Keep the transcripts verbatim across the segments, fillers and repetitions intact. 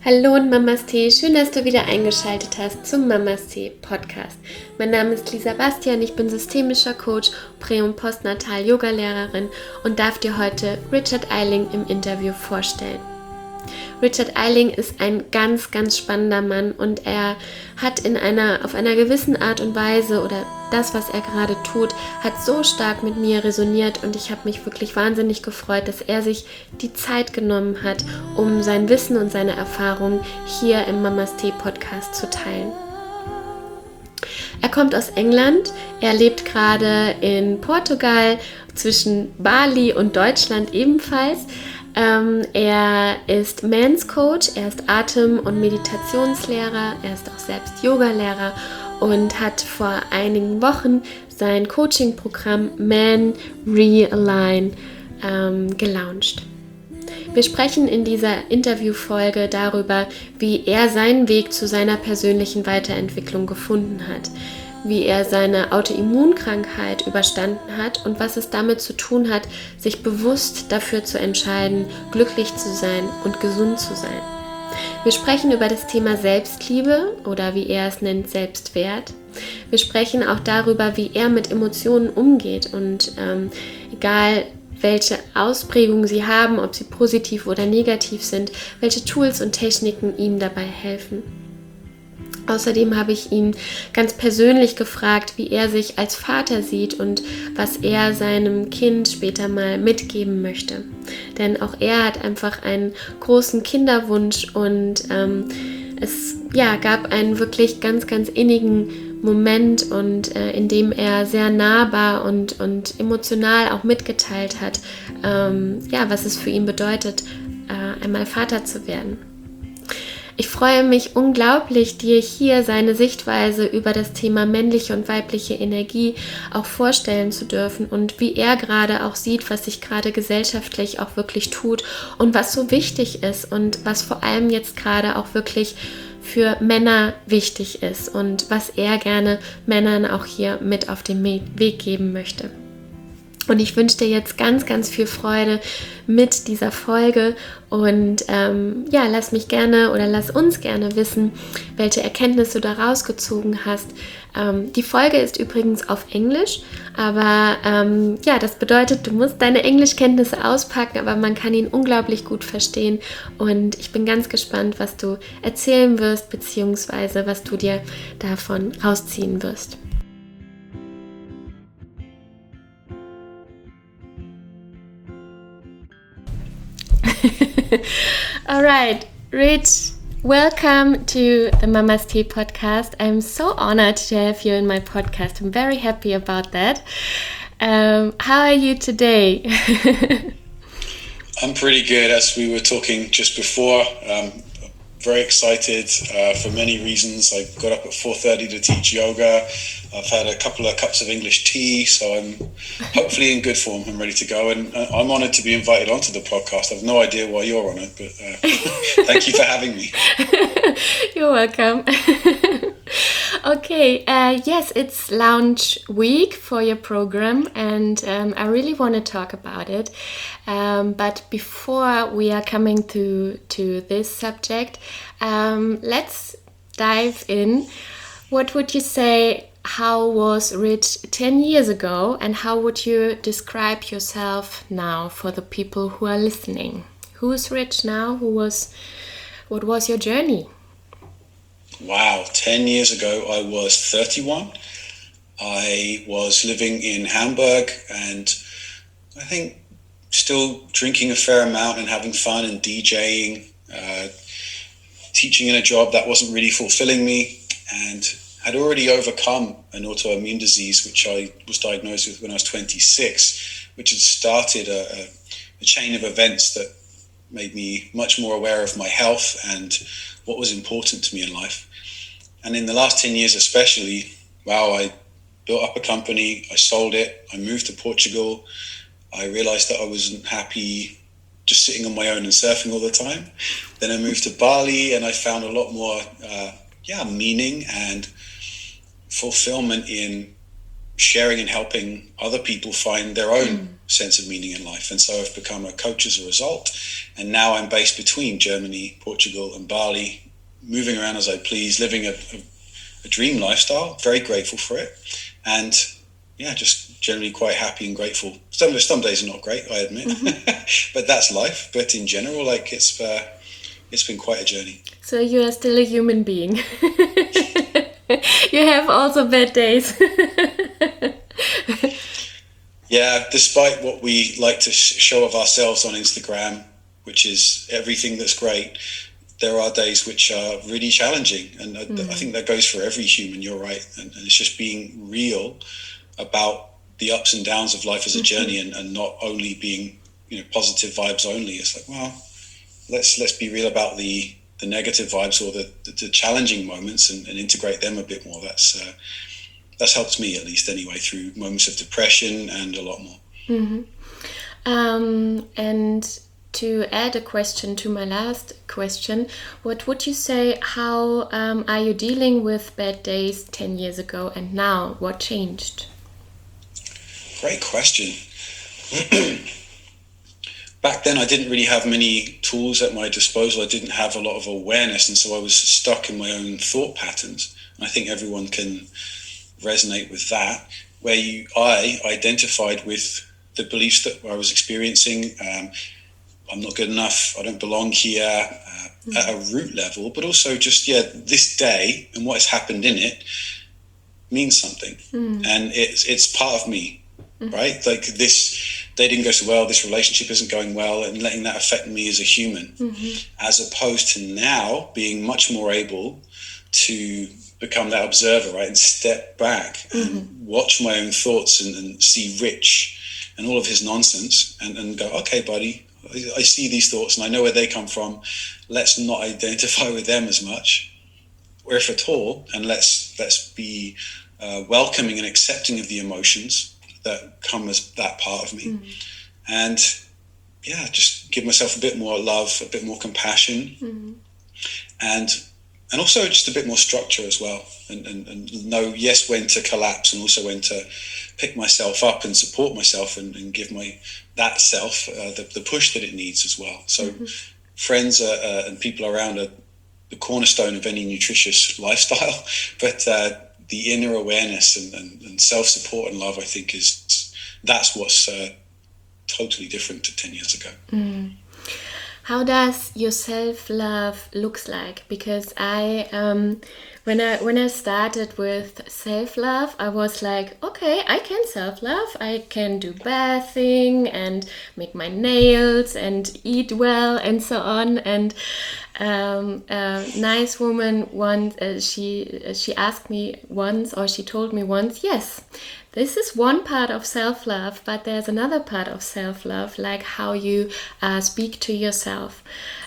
Hallo und Mamas Tee, schön, dass du wieder eingeschaltet hast zum Mamas Tee Podcast. Mein Name ist Lisa Bastian, ich bin systemischer Coach, Prä- und Postnatal-Yoga-Lehrerin und darf dir heute Richard Eiling im Interview vorstellen. Richard Eiling ist ein ganz, ganz spannender Mann und er hat in einer, auf einer gewissen Art und Weise oder das, was er gerade tut, hat so stark mit mir resoniert und ich habe mich wirklich wahnsinnig gefreut, dass er sich die Zeit genommen hat, um sein Wissen und seine Erfahrungen hier im Mamas Tee Podcast zu teilen. Er kommt aus England, er lebt gerade in Portugal, zwischen Bali und Deutschland ebenfalls. Ähm, er ist Men's Coach, er ist Atem- und Meditationslehrer, er ist auch selbst Yogalehrer und hat vor einigen Wochen sein Coaching-Programm Man Realign ähm, gelauncht. Wir sprechen in dieser Interviewfolge darüber, wie er seinen Weg zu seiner persönlichen Weiterentwicklung gefunden hat, wie er seine Autoimmunkrankheit überstanden hat und was es damit zu tun hat, sich bewusst dafür zu entscheiden, glücklich zu sein und gesund zu sein. Wir sprechen über das Thema Selbstliebe oder wie er es nennt, Selbstwert. Wir sprechen auch darüber, wie er mit Emotionen umgeht und ähm, egal welche Ausprägungen sie haben, ob sie positiv oder negativ sind, welche Tools und Techniken ihm dabei helfen. Außerdem habe ich ihn ganz persönlich gefragt, wie er sich als Vater sieht und was er seinem Kind später mal mitgeben möchte. Denn auch er hat einfach einen großen Kinderwunsch und ähm, es ja, gab einen wirklich ganz, ganz innigen Moment, und äh, in dem er sehr nahbar und, und emotional auch mitgeteilt hat, ähm, ja, was es für ihn bedeutet, äh, einmal Vater zu werden. Ich freue mich unglaublich, dir hier seine Sichtweise über das Thema männliche und weibliche Energie auch vorstellen zu dürfen und wie er gerade auch sieht, was sich gerade gesellschaftlich auch wirklich tut und was so wichtig ist und was vor allem jetzt gerade auch wirklich für Männer wichtig ist und was er gerne Männern auch hier mit auf den Weg geben möchte. Und ich wünsche dir jetzt ganz, ganz viel Freude mit dieser Folge und ähm, ja, lass mich gerne oder lass uns gerne wissen, welche Erkenntnisse du da rausgezogen hast. Ähm, die Folge ist übrigens auf Englisch, aber ähm, ja, das bedeutet, du musst deine Englischkenntnisse auspacken, aber man kann ihn unglaublich gut verstehen und ich bin ganz gespannt, was du erzählen wirst, beziehungsweise was du dir davon rausziehen wirst. All right, Rich, welcome to the Mamas Tea podcast. I'm so honored to have you in my podcast. I'm very happy about that. Um, how are you today? I'm pretty good, as we were talking just before. Um, very excited uh, for many reasons. I got up at four thirty to teach yoga. I've had a couple of cups of English tea, so I'm hopefully in good form and ready to go. And uh, I'm honoured to be invited onto the podcast. I've no idea why you're on it, but uh, thank you for having me. You're welcome. Okay, uh, yes, it's launch week for your program, and um, I really want to talk about it. Um, but before we are coming to to this subject, um, let's dive in. What would you say? How was Rich ten years ago, and how would you describe yourself now for the people who are listening? Who is Rich now? Who was? What was your journey? Wow, ten years ago I was thirty-one. I was living in Hamburg and I think still drinking a fair amount and having fun and DJing, uh, teaching in a job that wasn't really fulfilling me, and had already overcome an autoimmune disease which I was diagnosed with when I was twenty-six, which had started a, a chain of events that made me much more aware of my health and what was important to me in life. And in the last ten years especially, wow, I built up a company, I sold it, I moved to Portugal. I realized that I wasn't happy just sitting on my own and surfing all the time. Then I moved to Bali and I found a lot more uh, yeah, meaning and fulfillment in sharing and helping other people find their own mm. sense of meaning in life. And so I've become a coach as a result. And now I'm based between Germany, Portugal, and Bali, moving around as I please, living a, a, a dream lifestyle, very grateful for it. And yeah, just generally quite happy and grateful. Some, some days are not great, I admit, mm-hmm. but that's life. But in general, like it's, uh, it's been quite a journey. So you are still a human being. You have also bad days. Yeah, despite what we like to sh- show of ourselves on Instagram, which is everything that's great, there are days which are really challenging. And I, mm. I think that goes for every human, you're right. And, and it's just being real about the ups and downs of life as a mm-hmm. journey, and, and not only being, you know, positive vibes only. It's like, well, let's let's be real about the the negative vibes or the, the, the challenging moments, and, and integrate them a bit more. That's uh, that's helped me, at least anyway, through moments of depression and a lot more. Mm-hmm. Um, and to add a question to my last question, what would you say, how um, are you dealing with bad days ten years ago and now? What changed? Great question. Back then, I didn't really have many tools at my disposal. I didn't have a lot of awareness, and so I was stuck in my own thought patterns. And I think everyone can resonate with that, where you, I identified with the beliefs that I was experiencing. Um, I'm not good enough. I don't belong here, uh, mm. at a root level, but also just, yeah, this day and what has happened in it means something. Mm. And it's, it's part of me, mm. right? Like this day didn't go so well, this relationship isn't going well, and letting that affect me as a human, mm-hmm. as opposed to now being much more able to become that observer, right? And step back mm-hmm. and watch my own thoughts and, and see Rich and all of his nonsense and, and go, okay, buddy, I, I see these thoughts and I know where they come from. Let's not identify with them as much, or if at all, and let's let's be uh, welcoming and accepting of the emotions that come as that part of me. Mm. And yeah, just give myself a bit more love, a bit more compassion, mm. and and also just a bit more structure as well, and, and, and know, yes, when to collapse, and also when to pick myself up and support myself, and, and give my that self uh, the, the push that it needs as well. So mm-hmm. friends uh, uh, and people around are the cornerstone of any nutritious lifestyle, but uh, the inner awareness and, and, and self-support and love, I think, is that's what's uh, totally different to ten years ago. Mm. How does your self-love looks like? Because I, um, when I when I started with self-love, I was like, okay, I can self-love. I can do bathing and make my nails and eat well and so on. And um, a nice woman once, uh, she she asked me once, or she told me once, yes, this is one part of self-love, but there's another part of self-love, like how you uh, speak to yourself,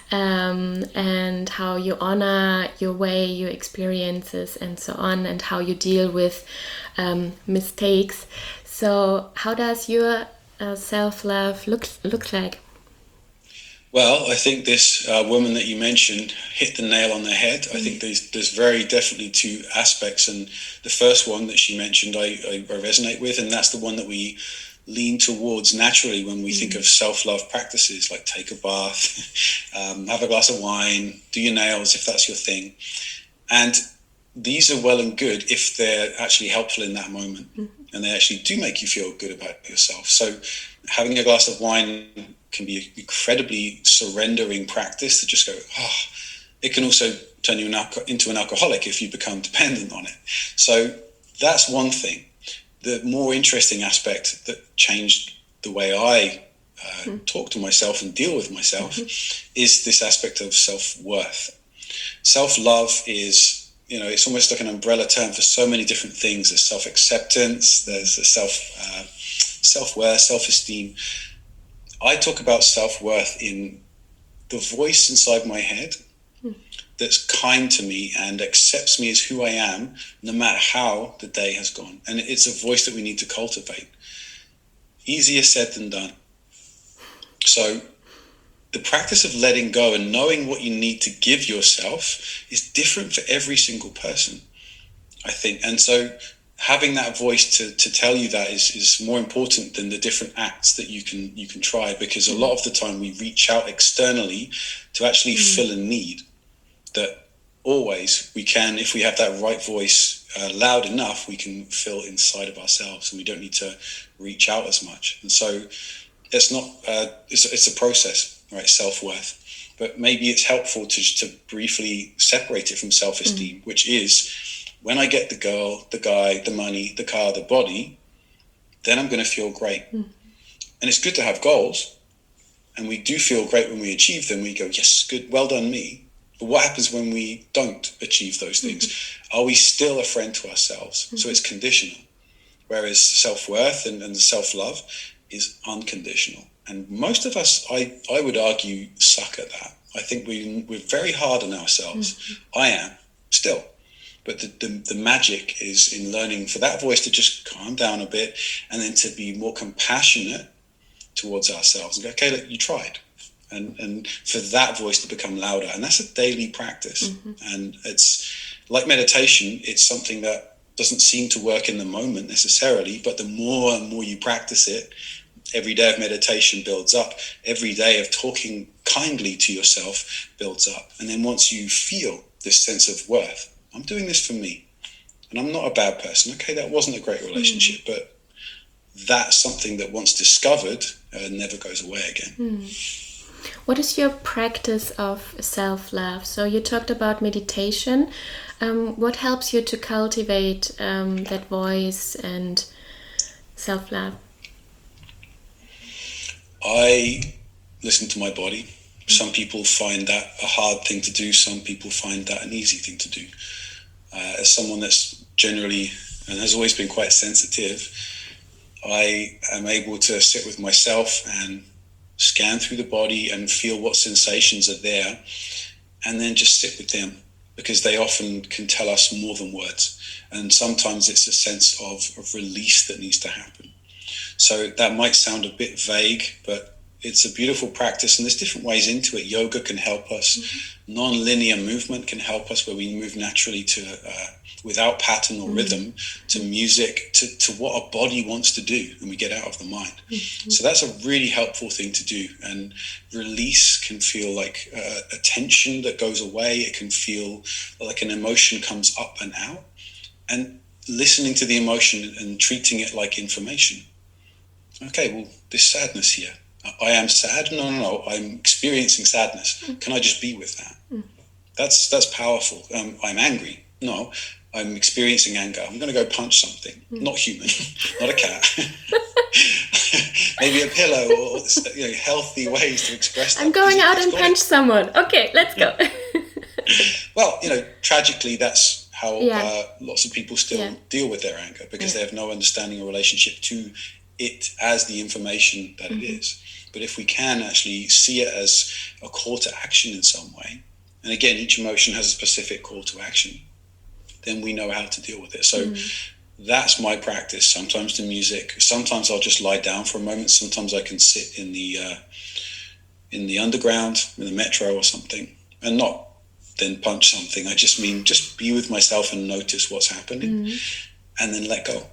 um, and how you honor your way, your experiences, and so on, and how you deal with um, mistakes. So how does your uh, self-love look, look like? Well, I think this uh, woman that you mentioned hit the nail on the head. Mm-hmm. I think there's there's very definitely two aspects, and the first one that she mentioned I, I, I resonate with, and that's the one that we lean towards naturally when we mm-hmm. think of self-love practices, like take a bath, um, have a glass of wine, do your nails if that's your thing. And these are well and good if they're actually helpful in that moment, mm-hmm. and they actually do make you feel good about yourself. So having a glass of wine can be an incredibly surrendering practice to just go, oh, it can also turn you into an alcoholic if you become dependent on it. So that's one thing. The more interesting aspect that changed the way I uh, mm. talk to myself and deal with myself mm-hmm. is this aspect of self-worth. Self-love is, you know, it's almost like an umbrella term for so many different things. There's self-acceptance, there's the self, uh, self-worth, self-esteem. I talk about self-worth in the voice inside my head mm. that's kind to me and accepts me as who I am, no matter how the day has gone. And it's a voice that we need to cultivate. Easier said than done. So the practice of letting go and knowing what you need to give yourself is different for every single person, I think. And so having that voice to, to tell you that is, is more important than the different acts that you can you can try, because a lot of the time we reach out externally to actually mm. fill a need that always we can, if we have that right voice uh, loud enough, we can fill inside of ourselves, and we don't need to reach out as much. And so it's not uh, it's, it's a process, right? Self-worth. But maybe it's helpful to to briefly separate it from self-esteem, mm. which is, when I get the girl, the guy, the money, the car, the body, then I'm going to feel great. Mm. And it's good to have goals. And we do feel great when we achieve them. We go, yes, good, well done me. But what happens when we don't achieve those things? Mm-hmm. Are we still a friend to ourselves? Mm-hmm. So it's conditional. Whereas self-worth and, and self-love is unconditional. And most of us, I, I would argue, suck at that. I think we, we're very hard on ourselves. Mm-hmm. I am, still. But the, the the magic is in learning for that voice to just calm down a bit, and then to be more compassionate towards ourselves and go, okay, look, you tried. And and for that voice to become louder. And that's a daily practice. Mm-hmm. And it's like meditation. It's something that doesn't seem to work in the moment necessarily, but the more and more you practice it, every day of meditation builds up. Every day of talking kindly to yourself builds up. And then once you feel this sense of worth, I'm doing this for me, and I'm not a bad person. Okay, that wasn't a great relationship, mm. but that's something that once discovered uh, never goes away again. Mm. What is your practice of self-love? So you talked about meditation. Um, what helps you to cultivate um, that voice and self-love? I listen to my body. Some people find that a hard thing to do. Some people find that an easy thing to do. Uh, as someone that's generally and has always been quite sensitive, I am able to sit with myself and scan through the body and feel what sensations are there, and then just sit with them, because they often can tell us more than words. And sometimes it's a sense of, of release that needs to happen. So that might sound a bit vague, but it's a beautiful practice, and there's different ways into it. Yoga can help us. Mm-hmm. Non-linear movement can help us, where we move naturally to, uh, without pattern or mm-hmm. rhythm, to music, to, to what our body wants to do, and we get out of the mind. Mm-hmm. So that's a really helpful thing to do. And release can feel like uh, a tension that goes away. It can feel like an emotion comes up and out. And listening to the emotion and treating it like information. Okay, well, there's sadness here. I am sad. No, no, no. I'm experiencing sadness. Can I just be with that? Mm. That's that's powerful. Um, I'm angry. No, I'm experiencing anger. I'm going to go punch something. Mm. Not human, not a cat. Maybe a pillow, or you know, healthy ways to express that. I'm going out and punch it. someone. Okay, let's go. Well, you know, tragically, that's how yeah. uh, lots of people still yeah. deal with their anger, because yeah. they have no understanding or relationship to it as the information that mm-hmm. it is. But if we can actually see it as a call to action in some way, and again, each emotion has a specific call to action, then we know how to deal with it. So mm. that's my practice. Sometimes to music, sometimes I'll just lie down for a moment. Sometimes I can sit in the uh, in the underground, in the metro or something, and not then punch something. I just mean just be with myself and notice what's happening, mm. and then let go.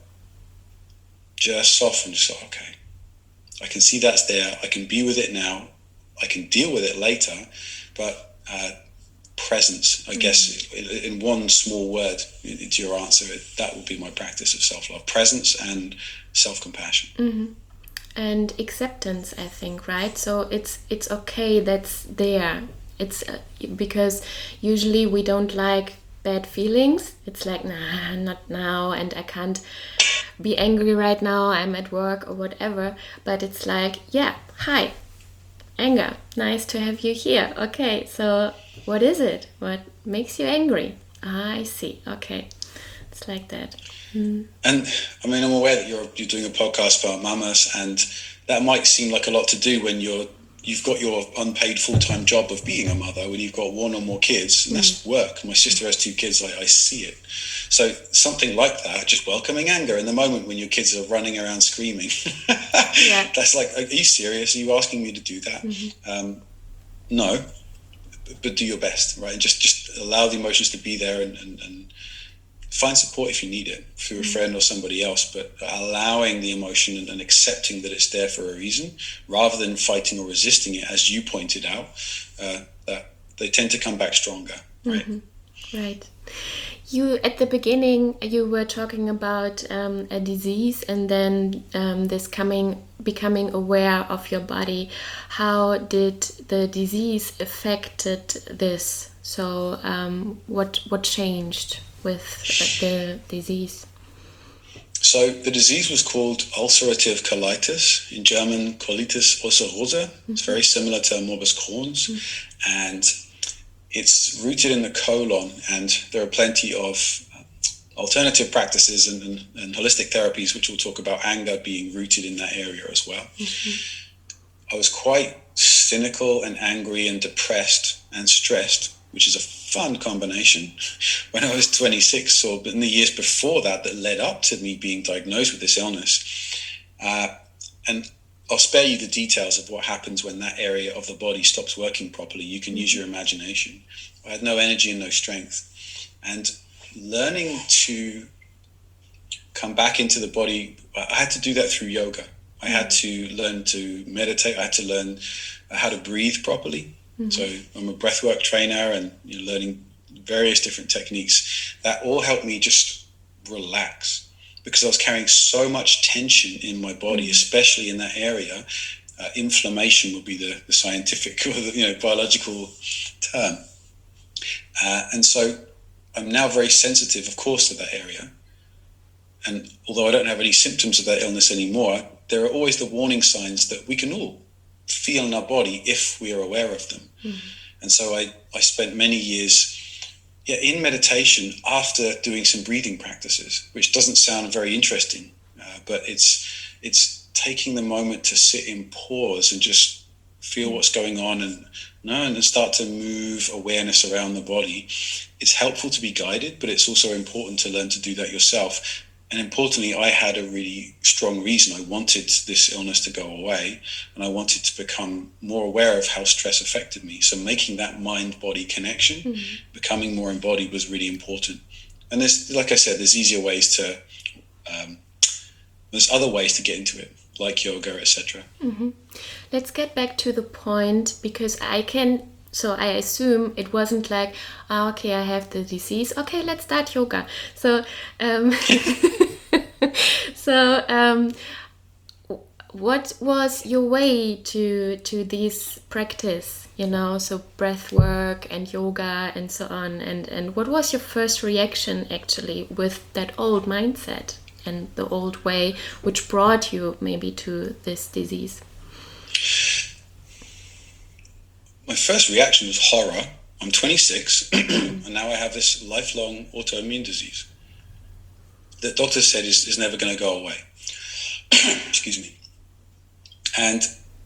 Just soften, just like, okay, I can see that's there. I can be with it now. I can deal with it later. But uh, presence, I mm. guess, in, in one small word to your answer, that would be my practice of self-love. Presence and self-compassion. Mm-hmm. And acceptance, I think, right? So it's it's okay that's there. It's uh, because usually we don't like bad feelings. It's like, nah, not now, and I can't be angry right now, I'm at work or whatever. But it's like, yeah, hi, anger, nice to have you here. Okay, so what is it? What makes you angry? Ah, I see. Okay, it's like that. Mm. And I mean, I'm aware that you're you're doing a podcast about mamas, and that might seem like a lot to do when you're you've got your unpaid full-time job of being a mother, when you've got one or more kids, and mm. that's work. My sister has two kids. I, I see it. So something like that, just welcoming anger in the moment when your kids are running around screaming. Yeah. That's like, are you serious? Are you asking me to do that? Mm-hmm. Um, no, but, but do your best, right? And just just allow the emotions to be there, and, and, and find support if you need it through a friend or somebody else, but allowing the emotion and, and accepting that it's there for a reason, rather than fighting or resisting it, as you pointed out, uh, that they tend to come back stronger. Right. Mm-hmm. Right. You, at the beginning, you were talking about um, a disease, and then um, this coming, becoming aware of your body. How did the disease affected this? So, um, what what changed with the disease? So the disease was called ulcerative colitis, in German Colitis ulcerosa. Mm-hmm. It's very similar to morbus Crohn's, mm-hmm. and it's rooted in the colon, and there are plenty of alternative practices and, and, and holistic therapies, which will talk about anger being rooted in that area as well. Mm-hmm. I was quite cynical and angry and depressed and stressed, which is a fun combination, when I was twenty-six, or in the years before that, that led up to me being diagnosed with this illness. Uh, and I'll spare you the details of what happens when that area of the body stops working properly. You can use your imagination. I had no energy and no strength. And learning to come back into the body, I had to do that through yoga. I had to learn to meditate. I had to learn how to breathe properly. Mm-hmm. So I'm a breathwork trainer, and you know, learning various different techniques. That all helped me just relax, because I was carrying so much tension in my body, mm-hmm. especially in that area. Uh, inflammation would be the, the scientific or the, you know, biological term. Uh, and so I'm now very sensitive, of course, to that area. And although I don't have any symptoms of that illness anymore, there are always the warning signs that we can all feel in our body if we are aware of them. Mm-hmm. And so I, I spent many years yeah, in meditation after doing some breathing practices, which doesn't sound very interesting, uh, but it's it's taking the moment to sit in pause and just feel mm-hmm. what's going on, and no, and start to move awareness around the body. It's helpful to be guided, but it's also important to learn to do that yourself. And importantly, I had a really strong reason. I wanted this illness to go away, and I wanted to become more aware of how stress affected me. So making that mind-body connection, mm-hmm. becoming more embodied, was really important. And there's, like I said, there's easier ways to, um, there's other ways to get into it, like yoga, et cetera. Mm-hmm. Let's get back to the point, because I can... So I assume it wasn't like, oh, okay, I have the disease. Okay, let's start yoga. So, um, so um, what was your way to to this practice? You know, so breath work and yoga and so on. And and what was your first reaction actually with that old mindset and the old way, which brought you maybe to this disease? My first reaction was horror. I'm twenty-six, and now I have this lifelong autoimmune disease that doctors said is, is never going to go away. Excuse me. And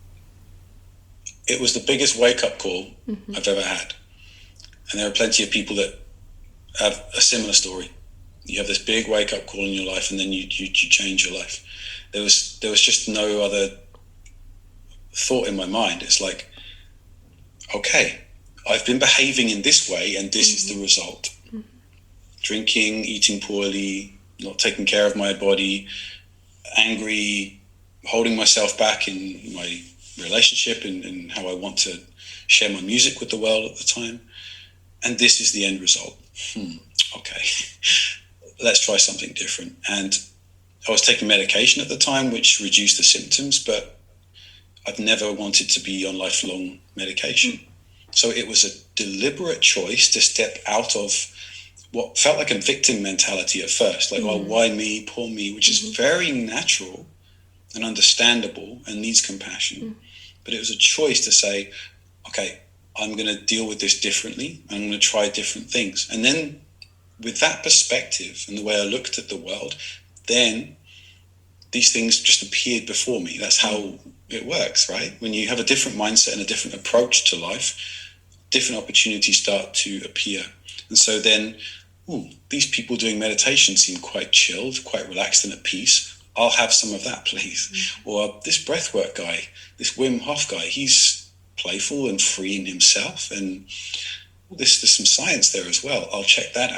it was the biggest wake-up call mm-hmm. I've ever had. And there are plenty of people that have a similar story. You have this big wake-up call in your life, and then you, you, you change your life. There was there was just no other thought in my mind. It's like, okay, I've been behaving in this way, and this mm-hmm. is the result. Mm-hmm. Drinking, eating poorly, not taking care of my body, angry, holding myself back in my relationship and, and how I want to share my music with the world at the time. And this is the end result. Hmm, okay, let's try something different. And I was taking medication at the time, which reduced the symptoms, but I've never wanted to be on lifelong medication. Mm. So it was a deliberate choice to step out of what felt like a victim mentality at first, like, mm. oh, why me, poor me, which mm-hmm. is very natural and understandable and needs compassion. Mm. But it was a choice to say, okay, I'm going to deal with this differently. I'm going to try different things. And then with that perspective and the way I looked at the world, then these things just appeared before me. That's how it works, right? When you have a different mindset and a different approach to life, different opportunities start to appear. And so then, ooh, these people doing meditation seem quite chilled, quite relaxed and at peace. I'll have some of that, please. Mm-hmm. Or this breathwork guy, this Wim Hof guy, he's playful and free in himself. And well, there's, there's some science there as well. I'll check that out.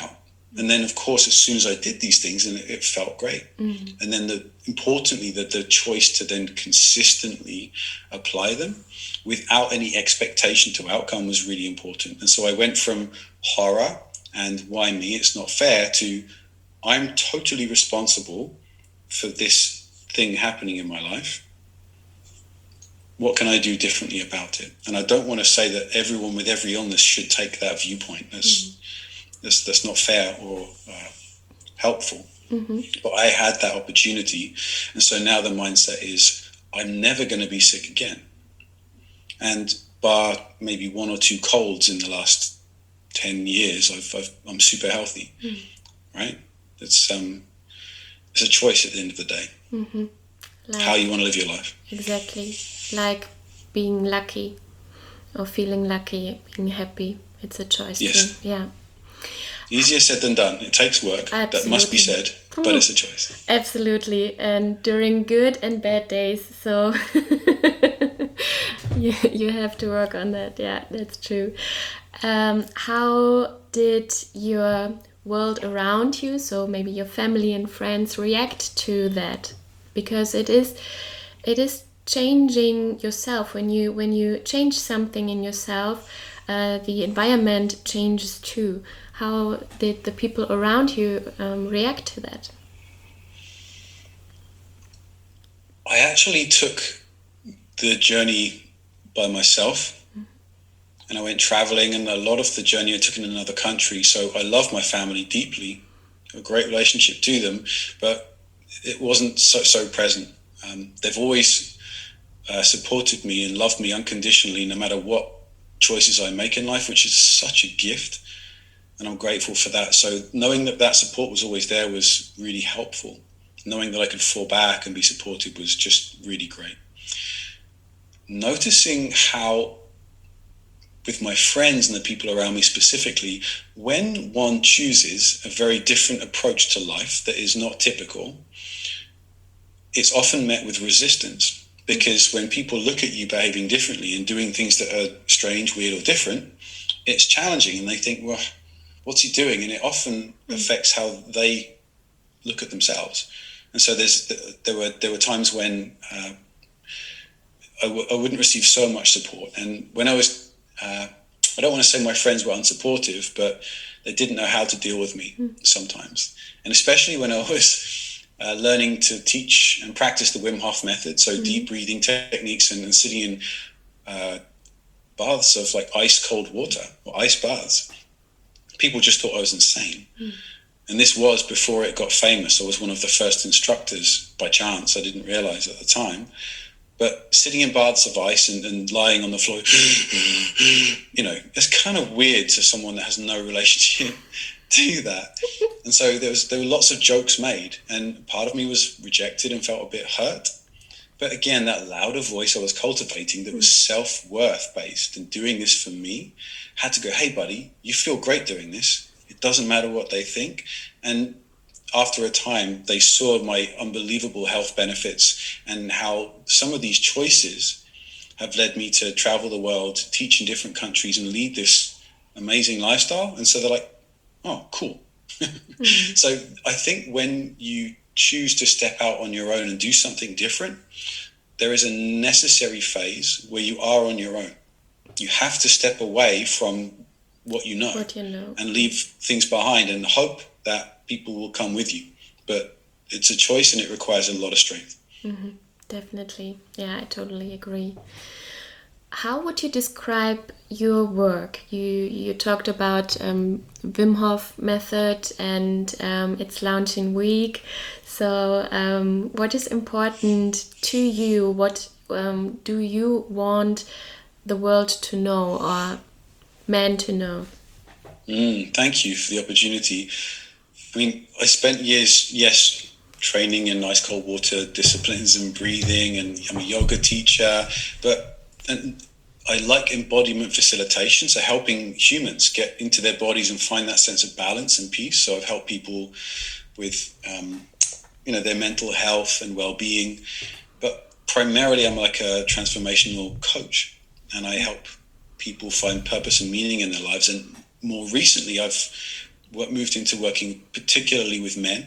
And then, of course, as soon as I did these things, and it, it felt great. Mm. And then, the, importantly, that the choice to then consistently apply them without any expectation to outcome was really important. And so I went from horror and why me, it's not fair, to I'm totally responsible for this thing happening in my life. What can I do differently about it? And I don't want to say that everyone with every illness should take that viewpoint. That's mm. that's, that's not fair or uh, helpful. Mm-hmm. But I had that opportunity. And so now the mindset is I'm never going to be sick again. And bar maybe one or two colds in the last ten years, I've, I've, I'm super healthy, mm. right? It's, um, it's a choice at the end of the day. Mm-hmm. Like, how you want to live your life. Exactly. Like being lucky or feeling lucky, being happy. It's a choice. Yes. Too. Yeah. Easier said than done. It takes work. Absolutely. That must be said, but it's a choice. Absolutely. And during good and bad days. So you, you have to work on that. Yeah, that's true. Um, how did your world around you, so maybe your family and friends, react to that? Because it is it is changing yourself. When you when you change something in yourself, uh, the environment changes too. How did the people around you um, react to that? I actually took the journey by myself, mm-hmm. and I went traveling, and a lot of the journey I took in another country. So I love my family deeply, a great relationship to them, but it wasn't so so present. Um, they've always uh, supported me and loved me unconditionally, no matter what choices I make in life, which is such a gift. And I'm grateful for that. So knowing that that support was always there was really helpful. Knowing that I could fall back and be supported was just really great. Noticing how, with my friends and the people around me specifically, when one chooses a very different approach to life that is not typical, it's often met with resistance. Because when people look at you behaving differently and doing things that are strange, weird, or different, it's challenging, and they think, well, what's he doing? And it often mm. affects how they look at themselves. And so there's there were there were times when uh, I, w- I wouldn't receive so much support. And when I was, uh, I don't want to say my friends were unsupportive, but they didn't know how to deal with me mm. sometimes. And especially when I was uh, learning to teach and practice the Wim Hof method, so mm. deep breathing techniques and, and sitting in uh, baths of like ice cold water or ice baths. People just thought I was insane. Mm. And this was before it got famous. I was one of the first instructors by chance. I didn't realize at the time. But sitting in baths of ice and, and lying on the floor, you know, it's kind of weird to someone that has no relationship to that. And so there was there were lots of jokes made, and part of me was rejected and felt a bit hurt. But again, that louder voice I was cultivating that was self-worth based and doing this for me had to go, hey, buddy, you feel great doing this. It doesn't matter what they think. And after a time, they saw my unbelievable health benefits and how some of these choices have led me to travel the world, teach in different countries and lead this amazing lifestyle. And so they're like, oh, cool. Mm-hmm. So I think when you choose to step out on your own and do something different, there is a necessary phase where you are on your own. You have to step away from what you know, what you know. and leave things behind and hope that people will come with you. But it's a choice and it requires a lot of strength. Mm-hmm. Definitely. Yeah, I totally agree. How would you describe your work? You you talked about um, Wim Hof method and um, its launching week. So um, what is important to you? What um, do you want the world to know or men to know? Mm, thank you for the opportunity. I mean, I spent years, yes, training in ice cold water disciplines and breathing, and I'm a yoga teacher, but and I like embodiment facilitation, so helping humans get into their bodies and find that sense of balance and peace. So I've helped people with, um, you know, their mental health and well-being, but primarily I'm like a transformational coach, and I help people find purpose and meaning in their lives. And more recently, I've what moved into working particularly with men.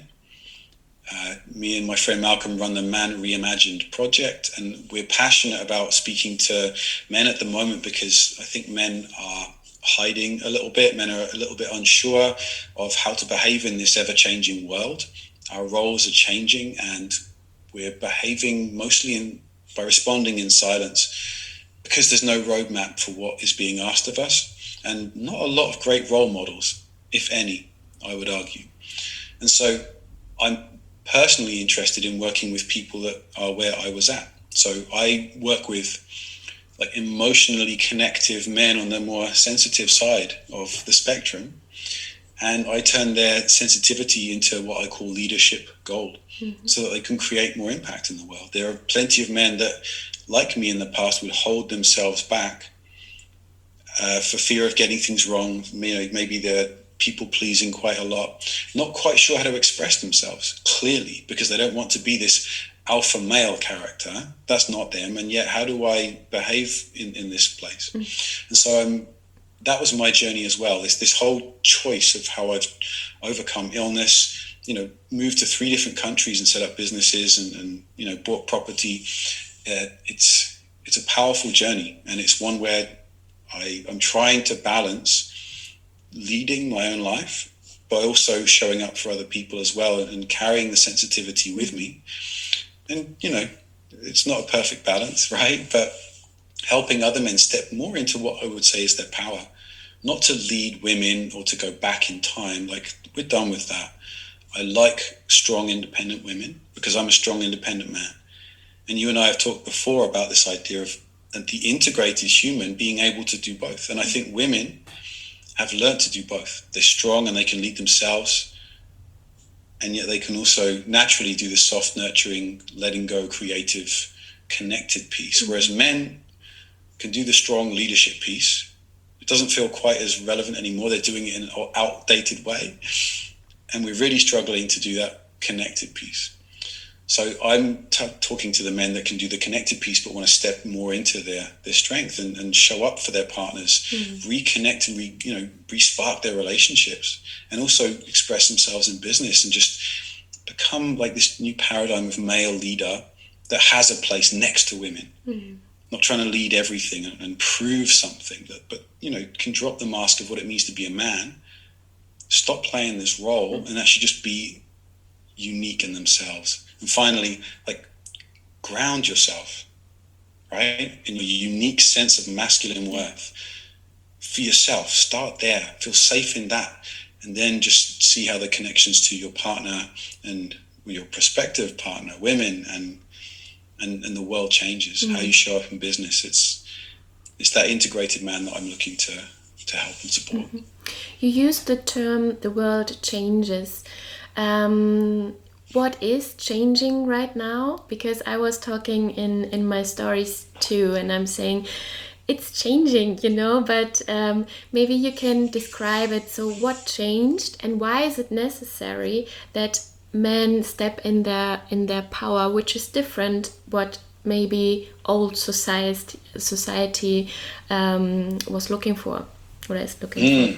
Uh, me and my friend Malcolm run the Man Reimagined project, and we're passionate about speaking to men at the moment because I think men are hiding a little bit. Men are a little bit unsure of how to behave in this ever-changing world. Our roles are changing, and we're behaving mostly in, by responding in silence because there's no roadmap for what is being asked of us, and not a lot of great role models, if any, I would argue. And so I'm personally interested in working with people that are where I was at. So I work with like emotionally connective men on the more sensitive side of the spectrum, and I turn their sensitivity into what I call leadership gold, mm-hmm. so that they can create more impact in the world. There are plenty of men that, like me in the past, would hold themselves back uh, for fear of getting things wrong. You know, maybe they're people pleasing quite a lot, not quite sure how to express themselves clearly because they don't want to be this alpha male character. That's not them. And yet, how do I behave in, in this place? Mm. And so um, that was my journey as well. This this whole choice of how I've overcome illness, you know, moved to three different countries and set up businesses and, and you know, bought property. Uh, it's it's a powerful journey, and it's one where I, I'm trying to balance leading my own life, but also showing up for other people as well and carrying the sensitivity with me. And, you know, it's not a perfect balance, right? But helping other men step more into what I would say is their power, not to lead women or to go back in time. Like, we're done with that. I like strong, independent women because I'm a strong, independent man. And you and I have talked before about this idea of the integrated human being able to do both. And I think women have learned to do both. They're strong and they can lead themselves, and yet they can also naturally do the soft, nurturing, letting go, creative, connected piece. Mm-hmm. Whereas men can do the strong leadership piece. It doesn't feel quite as relevant anymore. They're doing it in an outdated way. And we're really struggling to do that connected piece. So I'm t- talking to the men that can do the connected piece but want to step more into their their strength and, and show up for their partners, mm-hmm. reconnect and re, you know re-spark their relationships, and also express themselves in business and just become like this new paradigm of male leader that has a place next to women, mm-hmm. not trying to lead everything and, and prove something, that, but you know can drop the mask of what it means to be a man, stop playing this role, mm-hmm. and actually just be unique in themselves. And finally, like, ground yourself, right, in your unique sense of masculine worth for yourself. Start there, feel safe in that, and then just see how the connections to your partner and your prospective partner, women, and and, and the world changes. Mm-hmm. How you show up in business. It's it's that integrated man that I'm looking to to help and support. Mm-hmm. You used the term "the world changes." Um, What is changing right now? Because I was talking in, in my stories too, and I'm saying it's changing, you know, but um, maybe you can describe it. So what changed, and why is it necessary that men step in their in their power, which is different what maybe old society society um, was looking for, what is looking mm.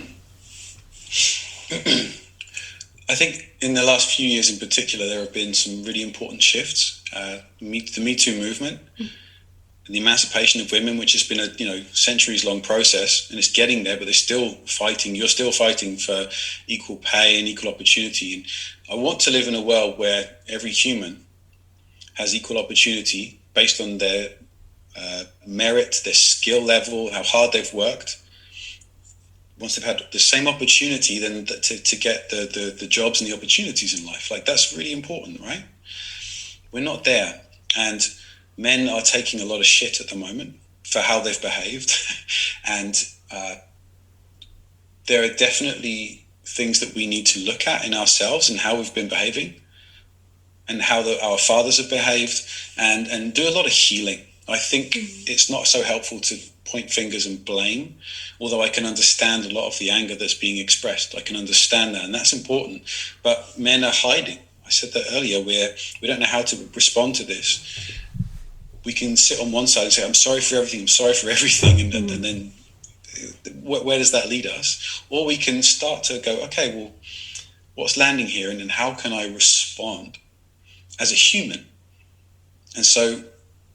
for? I think in the last few years in particular, there have been some really important shifts. Uh, the Me Too movement, mm. the emancipation of women, which has been a you know centuries-long process, and it's getting there, but they're still fighting. You're still fighting for equal pay and equal opportunity. And I want to live in a world where every human has equal opportunity based on their uh, merit, their skill level, how hard they've worked. Once they've had the same opportunity, then to, to get the, the, the jobs and the opportunities in life. Like, that's really important, right? We're not there. And men are taking a lot of shit at the moment for how they've behaved. and uh, there are definitely things that we need to look at in ourselves and how we've been behaving and how the, our fathers have behaved, and, and do a lot of healing. I think mm-hmm. it's not so helpful to point fingers and blame, although I can understand a lot of the anger that's being expressed. I can understand that, and that's important. But men are hiding. I said that earlier, where we don't know how to respond to this. We can sit on one side and say, I'm sorry for everything, I'm sorry for everything, and, mm. and, and then wh- where does that lead us? Or we can start to go, okay, well, what's landing here, and then how can I respond as a human? And so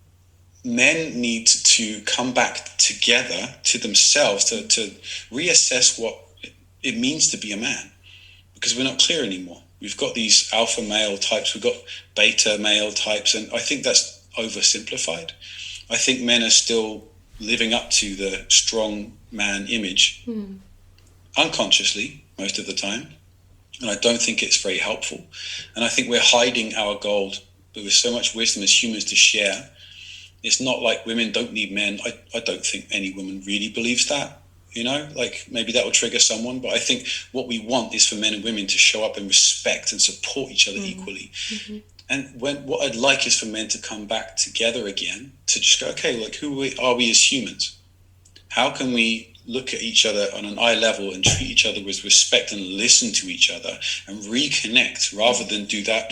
men need to come back together to themselves to, to reassess what it means to be a man, because we're not clear anymore. We've got these alpha male types, we've got beta male types, and I think that's oversimplified. I think men are still living up to the strong man image mm. unconsciously most of the time, and I don't think it's very helpful. And I think we're hiding our gold, but with so much wisdom as humans to share. It's not like women don't need men. I, I don't think any woman really believes that, you know, like maybe that will trigger someone. But I think what we want is for men and women to show up and respect and support each other mm-hmm. equally. Mm-hmm. And when what I'd like is for men to come back together again, to just go, okay, like who are we as humans? How can we look at each other on an eye level and treat each other with respect and listen to each other and reconnect, rather than do that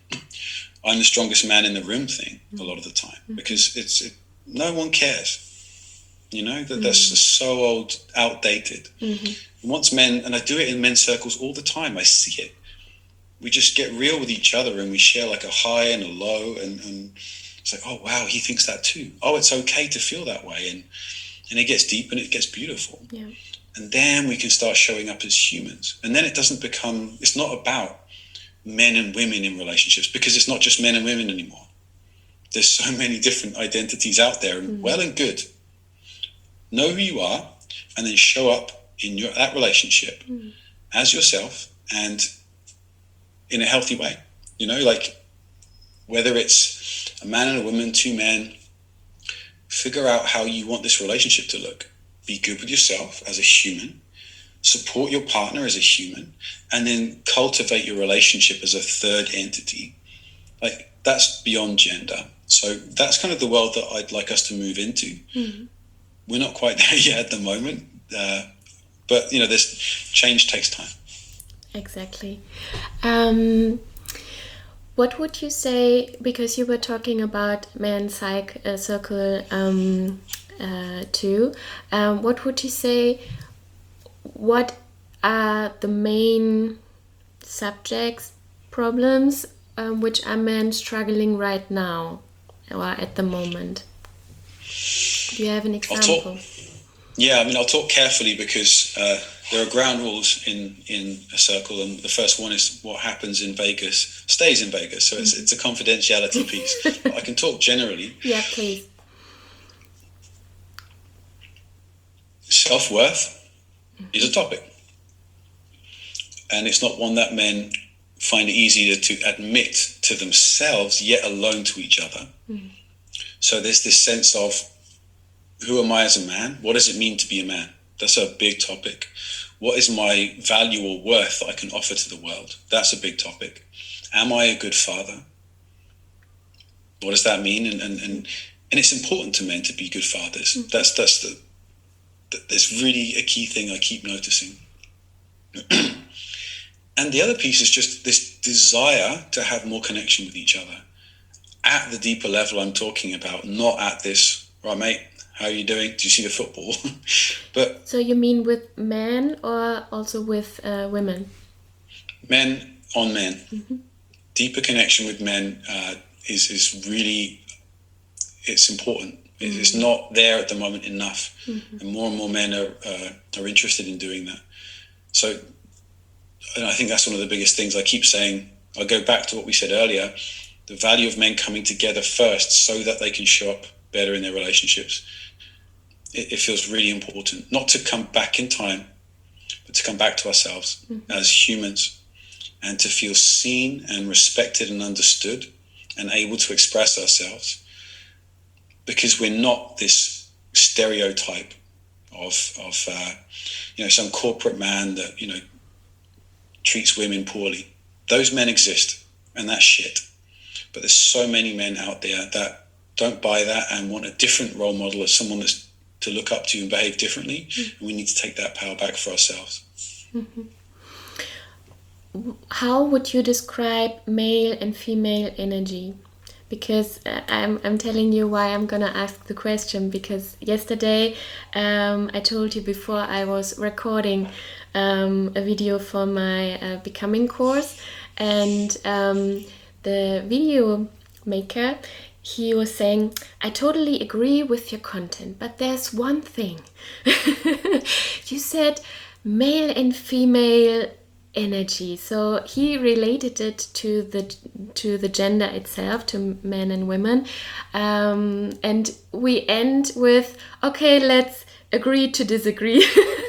I'm the strongest man in the room thing a lot of the time, mm-hmm. because it's it, no one cares, you know, that mm-hmm. that's just so old, outdated. Mm-hmm. Once men, and I do it in men's circles all the time, I see it. We just get real with each other and we share like a high and a low, and, and it's like, oh wow, he thinks that too. Oh, it's okay to feel that way, and and it gets deep and it gets beautiful. Yeah. And then we can start showing up as humans, and then it doesn't become. It's not about men and women in relationships, because it's not just men and women anymore. There's so many different identities out there, and mm-hmm. well and good. Know who you are, and then show up in your that relationship mm-hmm. as yourself, and in a healthy way. You know, like whether it's a man and a woman, two men, figure out how you want this relationship to look. Be good with yourself as a human. Support your partner as a human, and then cultivate your relationship as a third entity. Like that's beyond gender. So that's kind of the world that I'd like us to move into. Mm-hmm. We're not quite there yet at the moment, uh, but you know, this change takes time. Exactly. Um, what would you say, because you were talking about men's psych uh, circle um, uh, too, um, what would you say, what are the main subjects, problems, um, which are men struggling right now or at the moment? Do you have an example? Talk, yeah, I mean, I'll talk carefully, because uh, there are ground rules in, in a circle, and the first one is what happens in Vegas stays in Vegas, so it's, mm-hmm. it's a confidentiality piece. But I can talk generally. Yeah, please. Self-worth is a topic, and it's not one that men find it easier to admit to themselves, yet alone to each other. Mm. So there's this sense of, who am I as a man? What does it mean to be a man? That's a big topic. What is my value or worth that I can offer to the world? That's a big topic. Am I a good father? What does that mean? And and and, and it's important to men to be good fathers. Mm. That's that's the That's really a key thing I keep noticing. And the other piece is just this desire to have more connection with each other at the deeper level I'm talking about, not at this, right, mate, how are you doing? Do you see the football? But so you mean with men or also with uh, women? Men on men. Mm-hmm. Deeper connection with men uh, is, is really, it's important. Mm-hmm. It's not there at the moment enough, mm-hmm. and more and more men are uh, are interested in doing that. So, and I think that's one of the biggest things I keep saying. I'll go back to what we said earlier: the value of men coming together first, so that they can show up better in their relationships. It, it feels really important, not to come back in time, but to come back to ourselves mm-hmm. as humans, and to feel seen and respected and understood, and able to express ourselves. Because we're not this stereotype of, of uh, you know, some corporate man that, you know, treats women poorly. Those men exist, and that's shit. But there's so many men out there that don't buy that and want a different role model as someone that's to look up to and behave differently. Mm-hmm. And we need to take that power back for ourselves. Mm-hmm. How would you describe male and female energy? because uh, I'm I'm telling you why I'm gonna ask the question. Because yesterday, um, I told you before I was recording um, a video for my uh, becoming course, and um, the video maker, he was saying, I totally agree with your content, but there's one thing. You said male and female energy. So he related it to the to the gender itself, to men and women. Um, and we end with, okay, let's agree to disagree.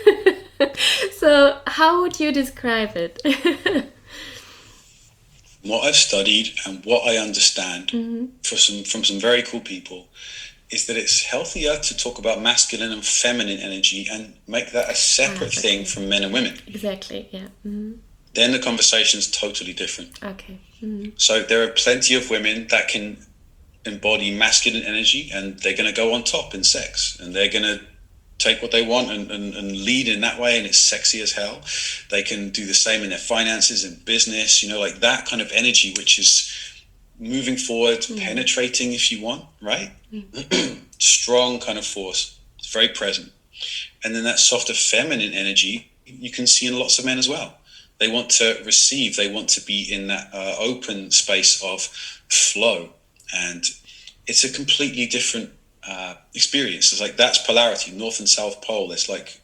So how would you describe it? What I've studied and what I understand mm-hmm. for some from some very cool people is that it's healthier to talk about masculine and feminine energy and make that a separate ah, okay. thing from men and women. Exactly, yeah. Mm-hmm. Then the conversation's totally different. Okay. Mm-hmm. So there are plenty of women that can embody masculine energy, and they're going to go on top in sex, and they're going to take what they want and, and, and lead in that way, and it's sexy as hell. They can do the same in their finances and business, you know, like that kind of energy, which is moving forward, mm. penetrating if you want, right? Mm. Strong kind of force. It's very present. And then that softer feminine energy, you can see in lots of men as well. They want to receive, they want to be in that uh, open space of flow. And it's a completely different Uh, experience. It's like that's polarity, north and south pole. It's like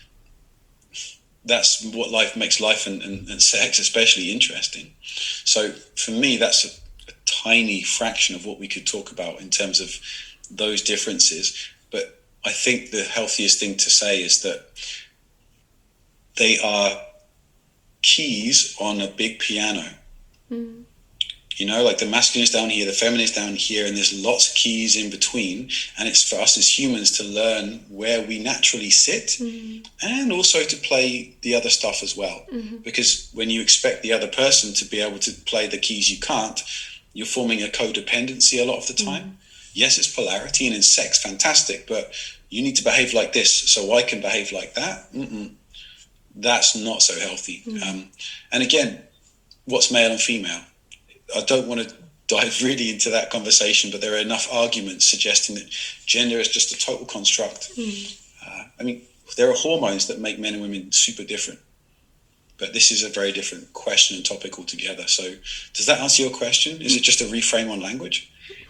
that's what life makes life and, and, and sex especially interesting. So for me, that's a, a tiny fraction of what we could talk about in terms of those differences. But I think the healthiest thing to say is that they are keys on a big piano. Mm. You know, like the masculine is down here, the feminine is down here, and there's lots of keys in between. And it's for us as humans to learn where we naturally sit mm-hmm. and also to play the other stuff as well. Mm-hmm. Because when you expect the other person to be able to play the keys you can't, you're forming a codependency a lot of the time. Mm-hmm. Yes, it's polarity, and in sex, fantastic, but you need to behave like this so I can behave like that. Mm-mm. That's not so healthy. Mm-hmm. Um, and again, what's male and female? I don't want to dive really into that conversation, but there are enough arguments suggesting that gender is just a total construct. Mm. Uh, I mean, there are hormones that make men and women super different, but this is a very different question and topic altogether. So does that answer your question? Is it just a reframe on language?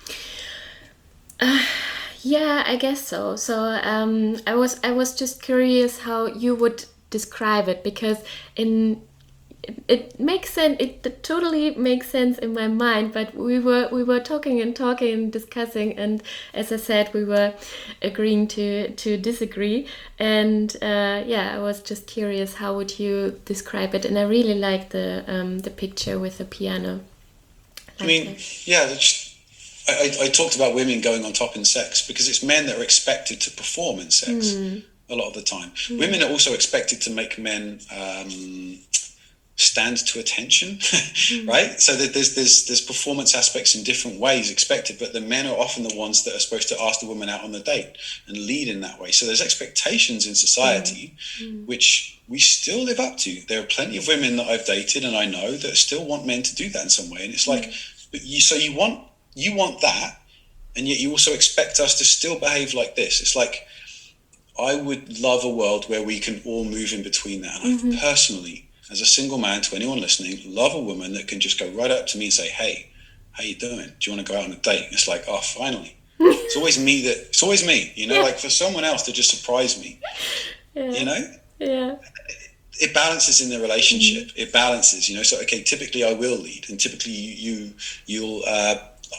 Uh, yeah, I guess so. So um, I was I was just curious how you would describe it, because in it makes sense. It totally makes sense in my mind. But we were we were talking and talking and discussing, and as I said, we were agreeing to to disagree. And uh, yeah, I was just curious, how would you describe it? And I really like the um, the picture with the piano. I mean, that. yeah. Just, I, I talked about women going on top in sex because it's men that are expected to perform in sex mm. a lot of the time. Mm. Women are also expected to make men. Um, stand to attention, mm. right? So that there's there's there's performance aspects in different ways expected, but the men are often the ones that are supposed to ask the woman out on the date and lead in that way. So there's expectations in society mm. which we still live up to. There are plenty of women that I've dated and I know that still want men to do that in some way. And it's like, mm. but you so you want you want that, and yet you also expect us to still behave like this. It's like, I would love a world where we can all move in between that. And mm-hmm. I personally, as a single man, to anyone listening, love a woman that can just go right up to me and say, hey, how you doing? Do you want to go out on a date? It's like, oh, finally. It's always me that, it's always me, you know, yeah. like for someone else to just surprise me, yeah. you know? Yeah. It balances in the relationship. Mm-hmm. It balances, you know, so, okay, typically I will lead, and typically you, you you'll uh,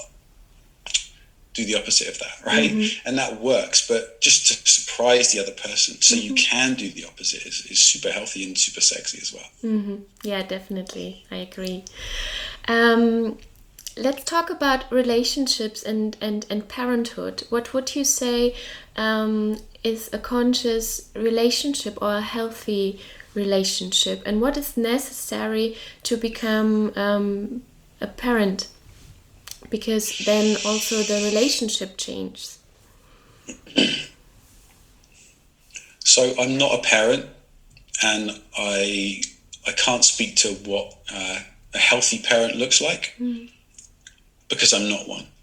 do the opposite of that, right? Mm-hmm. And that works, but just to surprise the other person so mm-hmm. you can do the opposite is, is super healthy and super sexy as well. Mm-hmm. Yeah, definitely. I agree. Um, let's talk about relationships and, and, and parenthood. What would you say um, is a conscious relationship or a healthy relationship? And what is necessary to become um, a parent? Because then also the relationship changes. So I'm not a parent, and I I can't speak to what uh, a healthy parent looks like mm. because I'm not one.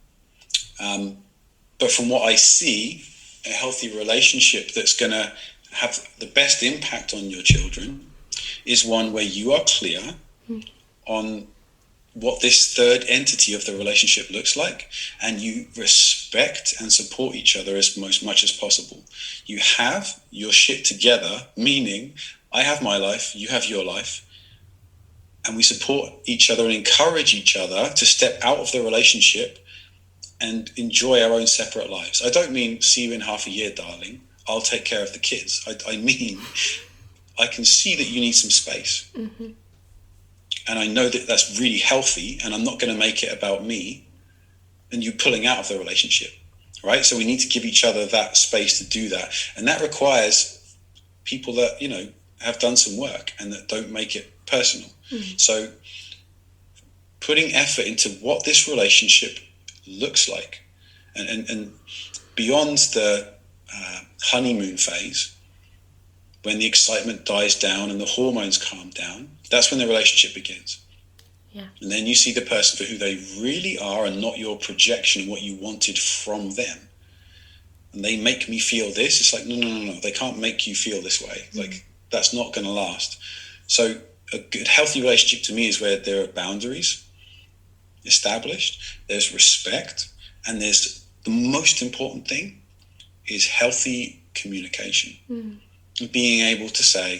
Um, but from what I see, a healthy relationship that's going to have the best impact on your children is one where you are clear mm. on what this third entity of the relationship looks like, and you respect and support each other as most much as possible. You have your shit together, meaning I have my life, you have your life, and we support each other and encourage each other to step out of the relationship and enjoy our own separate lives. I don't mean see you in half a year, darling, I'll take care of the kids. I, I mean, I can see that you need some space. Mm-hmm. And I know that that's really healthy, and I'm not going to make it about me and you pulling out of the relationship, right? So we need to give each other that space to do that. And that requires people that, you know, have done some work and that don't make it personal. Mm-hmm. So putting effort into what this relationship looks like, and, and, and beyond the uh, honeymoon phase, when the excitement dies down and the hormones calm down, that's when the relationship begins. Yeah. And then you see the person for who they really are and not your projection and what you wanted from them. And they make me feel this. It's like, no, no, no, no. They can't make you feel this way. Mm-hmm. Like, that's not going to last. So a good, healthy relationship to me is where there are boundaries established, there's respect, and there's the most important thing is healthy communication. Mm-hmm. Being able to say,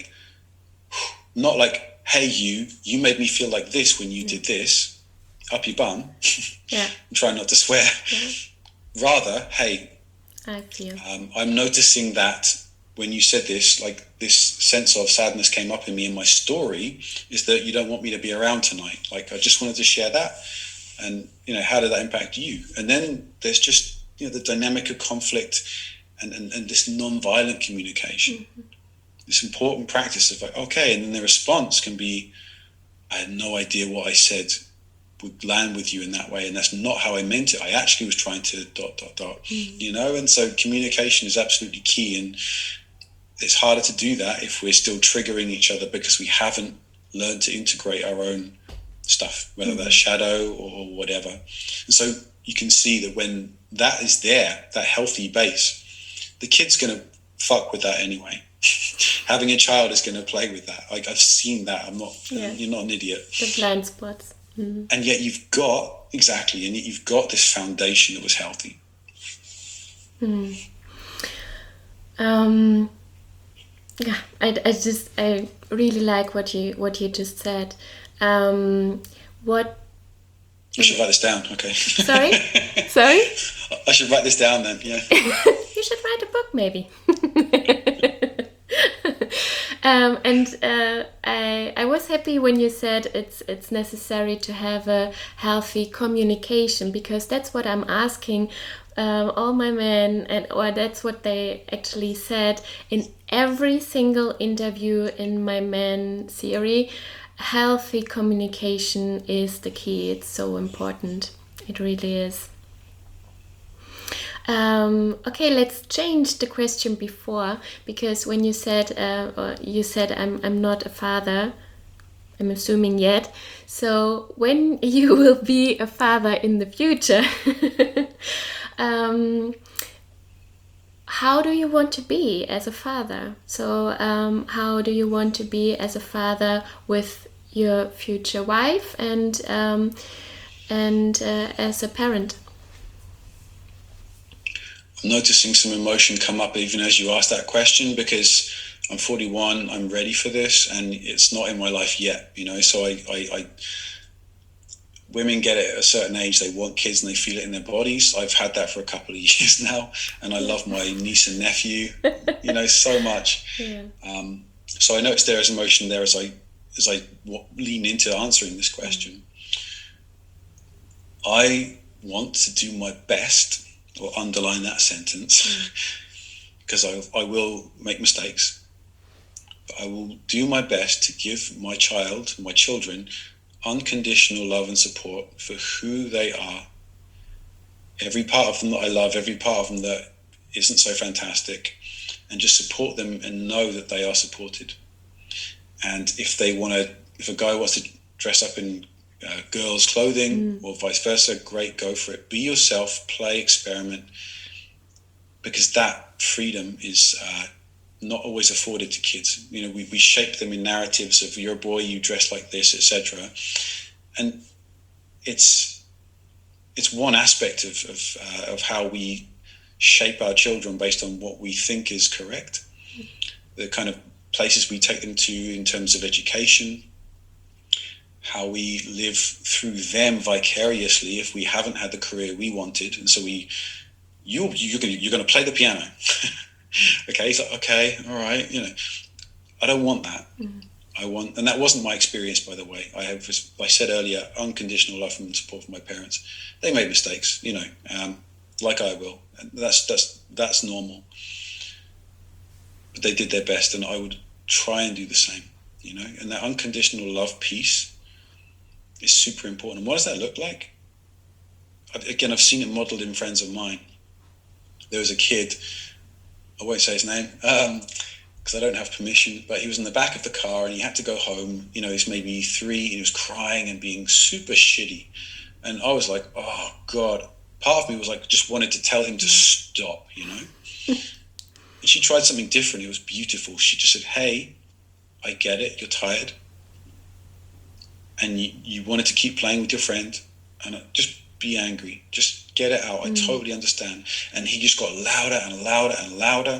not like, hey, you, you made me feel like this when you yeah. did this, up your bum, yeah. and try not to swear. Yeah. Rather, hey, I feel. Um, I'm noticing that when you said this, like this sense of sadness came up in me, and my story is that you don't want me to be around tonight. Like, I just wanted to share that. And, you know, how did that impact you? And then there's just, you know, the dynamic of conflict and, and, and this non-violent communication. Mm-hmm. This important practice of like, okay, and then the response can be, I had no idea what I said would land with you in that way, and that's not how I meant it. I actually was trying to dot, dot, dot, mm. you know? And so communication is absolutely key, and it's harder to do that if we're still triggering each other because we haven't learned to integrate our own stuff, whether mm. that's shadow or whatever. And so you can see that when that is there, that healthy base, the kid's going to fuck with that anyway. Having a child is going to play with that. Like, I've seen that. I'm not, yeah. you're not an idiot. The blind spots. Mm-hmm. And yet you've got, exactly, and yet you've got this foundation that was healthy. Mm. Um, yeah, I, I just, I really like what you, what you just said. Um, what... I should write this down, okay. Sorry? Sorry? I should write this down then, yeah. You should write a book, maybe. Um, and uh, I I was happy when you said it's it's necessary to have a healthy communication, because that's what I'm asking um, all my men, and or that's what they actually said in every single interview in my men series. Healthy communication is the key. It's so important. It really is. Um, okay, let's change the question before, because when you said uh, or you said I'm I'm not a father, I'm assuming yet. So when you will be a father in the future, um, how do you want to be as a father? So um, how do you want to be as a father with your future wife and um, and uh, as a parent? I'm noticing some emotion come up even as you ask that question, because I'm forty-one, I'm ready for this, and it's not in my life yet, you know. So I, I, I women get it at a certain age, they want kids and they feel it in their bodies. I've had that for a couple of years now, and I love my niece and nephew, you know, so much. Yeah. Um, so I notice there is emotion there as I as I lean into answering this question. I want to do my best, or underline that sentence, because mm. I, I will make mistakes. But I will do my best to give my child, my children, unconditional love and support for who they are. Every part of them that I love, every part of them that isn't so fantastic, and just support them and know that they are supported. And if they want to, if a guy wants to dress up in uh, girls' clothing mm. or vice versa, great, go for it. Be yourself, play, experiment, because that freedom is uh, not always afforded to kids. You know, we, we shape them in narratives of you're a boy, you dress like this, et cetera. And it's it's one aspect of of, uh, of how we shape our children based on what we think is correct. The kind of places we take them to in terms of education, how we live through them vicariously if we haven't had the career we wanted, and so we you you're going you're going to play the piano. Okay, so okay, all right, you know, I don't want that. Mm. I want, and that wasn't my experience, by the way. I have, as I said earlier, unconditional love and support from my parents. They made mistakes, you know, um, like I will. And that's that's that's normal. But they did their best, and I would try and do the same, you know. And that unconditional love piece is super important. And what does that look like? Again, I've seen it modeled in friends of mine. There was a kid, I won't say his name, um, because I don't have permission, but he was in the back of the car and he had to go home. You know, he's maybe three and he was crying and being super shitty. And I was like, oh God, part of me was like, just wanted to tell him to stop, you know? And she tried something different. It was beautiful. She just said, hey, I get it. You're tired. And you, you wanted to keep playing with your friend, and just be angry. Just get it out. I mm. totally understand. And he just got louder and louder and louder.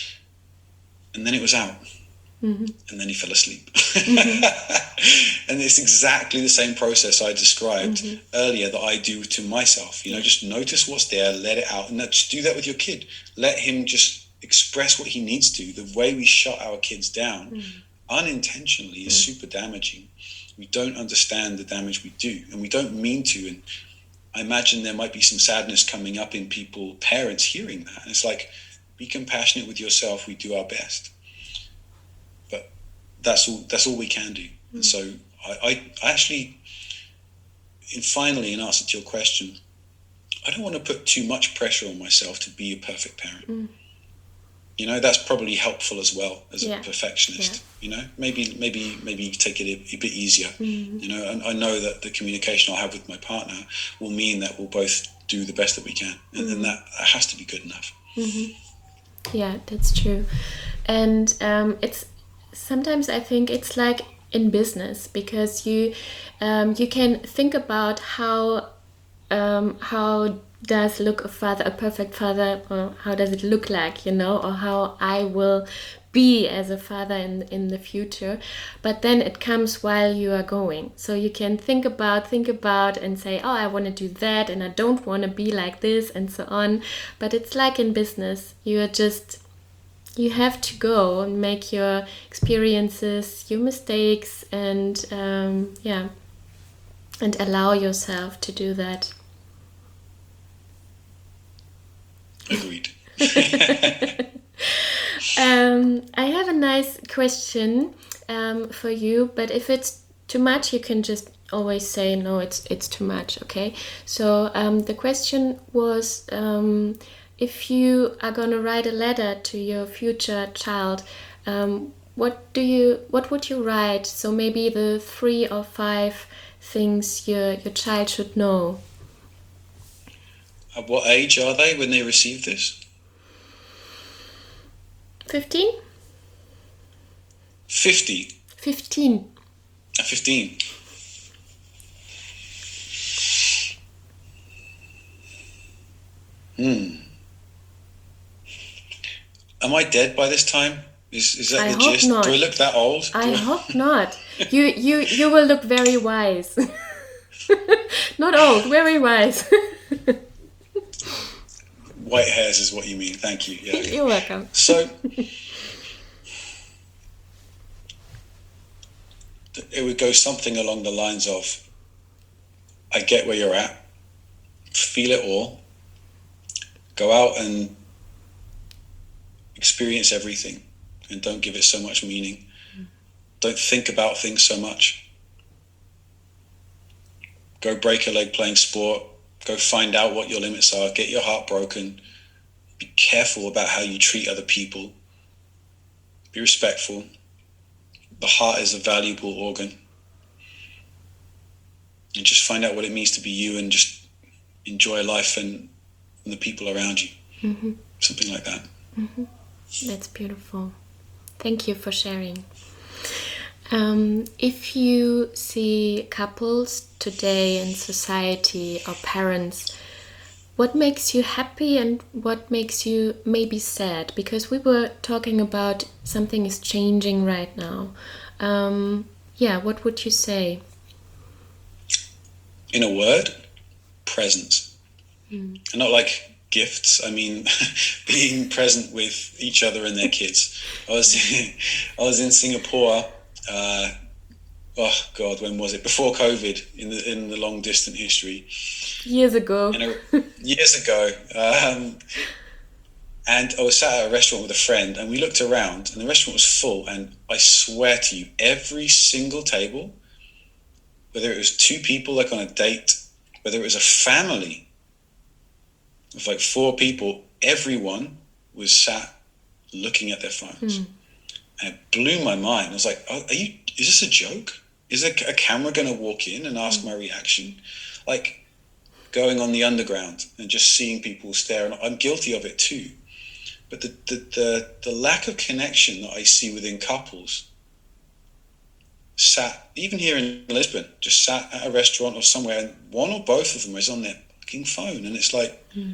And then it was out. Mm-hmm. And then he fell asleep. Mm-hmm. And it's exactly the same process I described mm-hmm. earlier that I do to myself. You know, just notice what's there, let it out. And just do that with your kid. Let him just express what he needs to. The way we shut our kids down mm. unintentionally is mm. super damaging. We don't understand the damage we do, and we don't mean to. And I imagine there might be some sadness coming up in people, parents hearing that. And it's like, be compassionate with yourself. We do our best, but that's all. That's all we can do. Mm. And so, I, I actually, in finally, in answer to your question, I don't want to put too much pressure on myself to be a perfect parent. Mm. You know, that's probably helpful as well as yeah. a perfectionist. Yeah. You know, maybe, maybe, maybe take it a, a bit easier. Mm-hmm. You know, and I know that the communication I'll have with my partner will mean that we'll both do the best that we can, and, mm-hmm. and that has to be good enough. Mm-hmm. Yeah, that's true. And um, it's sometimes I think it's like in business, because you um, you can think about how um, how. does look a father, a perfect father, or how does it look like, you know, or how I will be as a father in in the future. But then it comes while you are going, so you can think about think about and say, oh, I want to do that, and I don't want to be like this, and so on. But it's like in business, you are just you have to go and make your experiences, your mistakes, and um, yeah, and allow yourself to do that. Agreed. um, I have a nice question um, for you, but if it's too much, you can just always say no. It's it's too much. Okay. So um, the question was, um, if you are gonna write a letter to your future child, um, what do you what would you write? So maybe the three or five things your your child should know. At what age are they when they receive this? Fifteen. Fifty. Fifteen. At fifteen. Hmm. Am I dead by this time? Is is that I the hope gist? not. Do I look that old? I Do hope not. You you you will look very wise. Not old, very wise. White hairs is what you mean. Thank you. Yeah. You're welcome. So it would go something along the lines of, I get where you're at, feel it all, go out and experience everything, and don't give it so much meaning. Mm. Don't think about things so much. Go break a leg playing sport. Go find out what your limits are. Get your heart broken. Be careful about how you treat other people. Be respectful. The heart is a valuable organ. and just find out what it means to be you and just enjoy life and, and the people around you. Mm-hmm. Something like that. Mm-hmm. That's beautiful. Thank you for sharing. Um, if you see couples today in society or parents, what makes you happy and what makes you maybe sad? Because we were talking about something is changing right now. Um, yeah, what would you say? In a word, presence. Mm. And not like gifts. I mean, being present with each other and their kids. I was I was in Singapore. Uh, oh God, when was it? Before COVID, in the in the long distant history. Years ago. And a, years ago. Um, and I was sat at a restaurant with a friend, and we looked around, and the restaurant was full. And I swear to you, every single table, whether it was two people like on a date, whether it was a family of like four people, everyone was sat looking at their phones. Mm. And it blew my mind. I was like, oh, are you, is this a joke? Is a, a camera going to walk in and ask mm. my reaction? Like going on the underground and just seeing people stare. And I'm guilty of it too. But the, the, the, the lack of connection that I see within couples, sat, even here in Lisbon, just sat at a restaurant or somewhere, and one or both of them is on their fucking phone. And it's like, mm.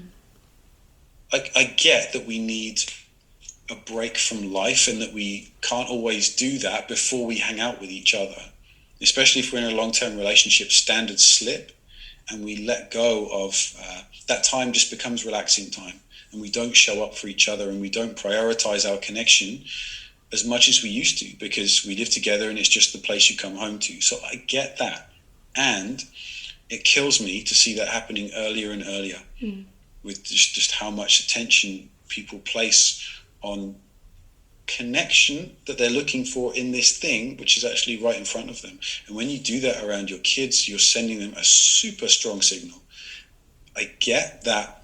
I, I get that we need a break from life and that we can't always do that before we hang out with each other, especially if we're in a long-term relationship. Standards slip and we let go of uh, that. Time just becomes relaxing time, and we don't show up for each other and we don't prioritize our connection as much as we used to, because we live together and it's just the place you come home to. So I get that. And it kills me to see that happening earlier and earlier mm. with just, just how much attention people place on connection that they're looking for in this thing, which is actually right in front of them. And when you do that around your kids, you're sending them a super strong signal. I get that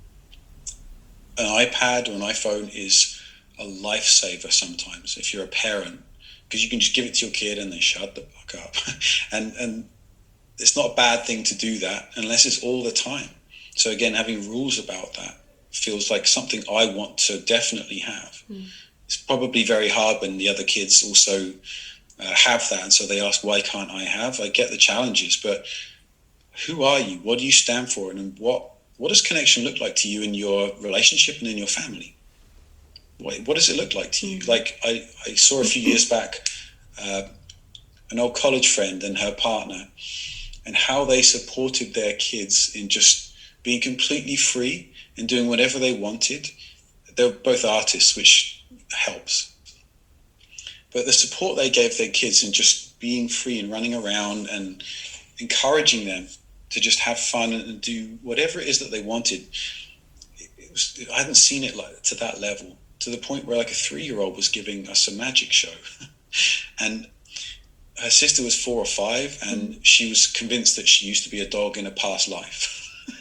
an iPad or an iPhone is a lifesaver sometimes if you're a parent, because you can just give it to your kid and they shut the fuck up. and and it's not a bad thing to do that unless it's all the time. So again, having rules about that feels like something I want to definitely have. Mm. It's probably very hard when the other kids also uh, have that, and so they ask, why can't I have? I get the challenges, but who are you? What do you stand for? And what what does connection look like to you in your relationship and in your family? What, what does it look like to you? Mm. Like I, I saw a few years back uh, an old college friend and her partner, and how they supported their kids in just being completely free and doing whatever they wanted. They're both artists, which helps. But the support they gave their kids in just being free and running around and encouraging them to just have fun and do whatever it is that they wanted, it was, I hadn't seen it like to that level, to the point where like a three-year-old was giving us a magic show. And her sister was four or five, and mm. she was convinced that she used to be a dog in a past life.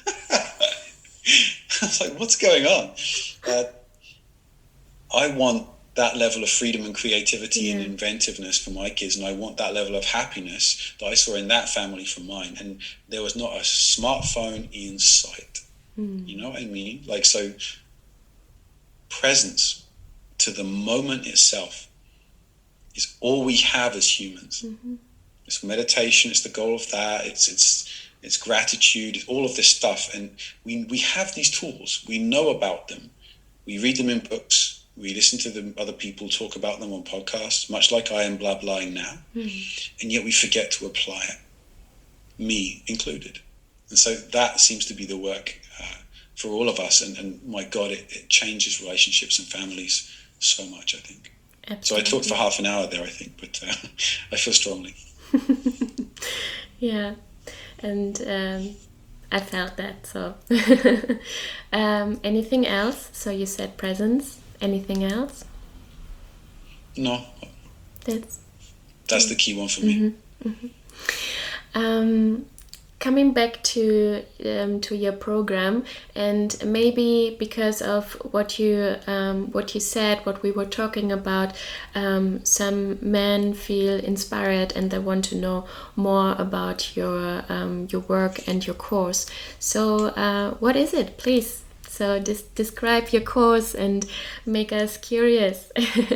I was like, what's going on? Uh, I want that level of freedom and creativity yeah. and inventiveness for my kids, and I want that level of happiness that I saw in that family for mine. And there was not a smartphone in sight. Mm. You know what I mean? Like, so presence to the moment itself is all we have as humans. Mm-hmm. It's meditation, it's the goal of that, it's it's it's gratitude, it's all of this stuff. And we we have these tools, we know about them, we read them in books, we listen to them, other people talk about them on podcasts, much like I am blah blahing now, mm-hmm. and yet we forget to apply it, me included. And so that seems to be the work uh, for all of us, and, and my God, it, it changes relationships and families so much, I think. Absolutely. So I talked for half an hour there, I think, but uh, I feel strongly. Yeah, and um, I felt that, so. um, anything else? So you said presence. Anything else? No. That's That's the key one for me. Mm-hmm, mm-hmm. Um, coming back to um, to your program, and maybe because of what you um, what you said, what we were talking about, um, some men feel inspired and they want to know more about your um, your work and your course. So, uh, what is it, please? So, just describe your course and make us curious.